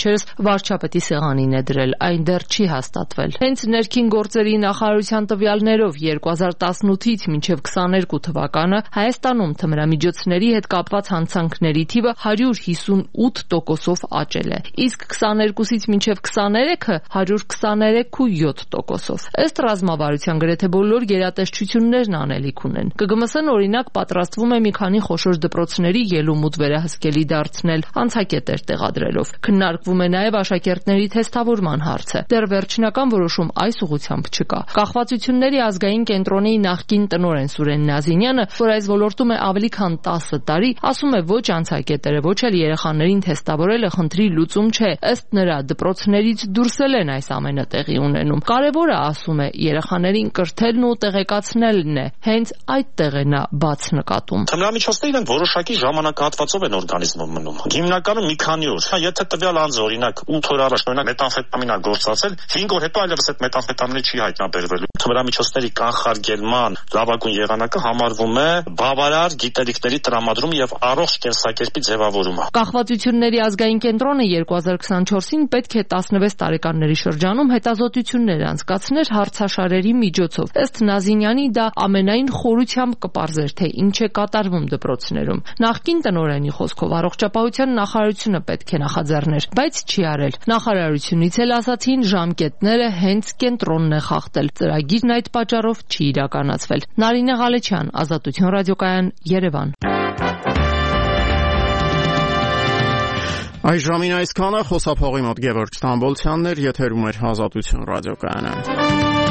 վերջերս վարչապետի սեղանին է դրել, այն դեռ չի հաստատվել։ Հենց ներքին գործերի նախարարության տվյալներով երկու հազար տասնութից մինչև քսաներկու թվականը Հայաստանում թմրամիջոցների հետ կապված հանցանքների թիվը հարյուր հիսունութ տոկոսով աճել է, իսկ քսաներկուսից մինչև քսաներեքը հարյուր քսաներեք կόμμα յոթ տոկոսով։ Ըստ ռազմավարության գրեթե բոլոր գերատեսչություններն անելիք ունեն։ Կգ Մ Ս-ն օրինակ պատրաստվում է մի քանի խոշոր դպրոցների ելումուտ վերահսկելի դարձնել, անցակետեր տեղադրելով։ Քննարկվում է նաև աշակերտների թեստավորման հարցը։ Դեռ վերջնական որոշում այս ուղղությամբ չկա։ Կախվածությունների ազգային կենտրոնի նախկին տնօրեն Սուրեն Նազինյանը, որ այս ոլորտում է ավելի քան տասը տարի, ասում է ոչ անցակետերը, ոչ էլ երեխաներին թեստավորելը խնդրի լուծում չէ։ Ըստ նրա, դպրոցներից դուրս են այս ամենը տեղի ունենում։ Կարևորը, ասում է, երեխաներին կրթելն ու տեղեկացնելն է։ Հենց այդտեղ է նա բաց նկատում։ Թմրամիջոցները իրենք որոշակի ժամանակահատվածով են օրգանիզմում մնում։ Հիմնականում մի քանի օր։ Եթե տվյալ անձը օրինակ ութ օր առաջ օրինակ մետամֆետամինա գործածել, հինգ օր հետո այլևս այդ մետամֆետամինը չի հայտնաբերվելու։ Թմրամիջոցների կանխարգելման լավագույն եղանակը համարվում է բավարար գիտելիքների տրամադրում եւ առողջ կենսակերպի ձևավորումը։ Կախվածությունների ազգային կենտրոնը երկու հազար քսանչորսին պետք է տասնվեց տարեկանների շրջանում հետազոտություններ անցկացներ հարցաշարերի միջոցով։ Ըստ Նազինյանի, դա ամենայն խորությամբ կպարզեր, թե ինչ է կատարվում դպրոցներում։ Նախկին տնօրենի խոսքով առողջապահության նախարարությունը պետք է նախաձեռներ, բայց չի արել։ Նախարարությունից էլ ասացին, ժամկետները հենց կենտրոնն է խախտել։ Ծրագիրն այդ պատճառով չի իրականացվել։ Նարինե Ղալեչյան, Ազատություն ռադիոկայան, Երևան։ Այս ժամին այսքանը, խոսափողի մոտ Գևորգ Ստամբոլցյանն էր, եթերում էր Ազատություն ռադիոկայանը։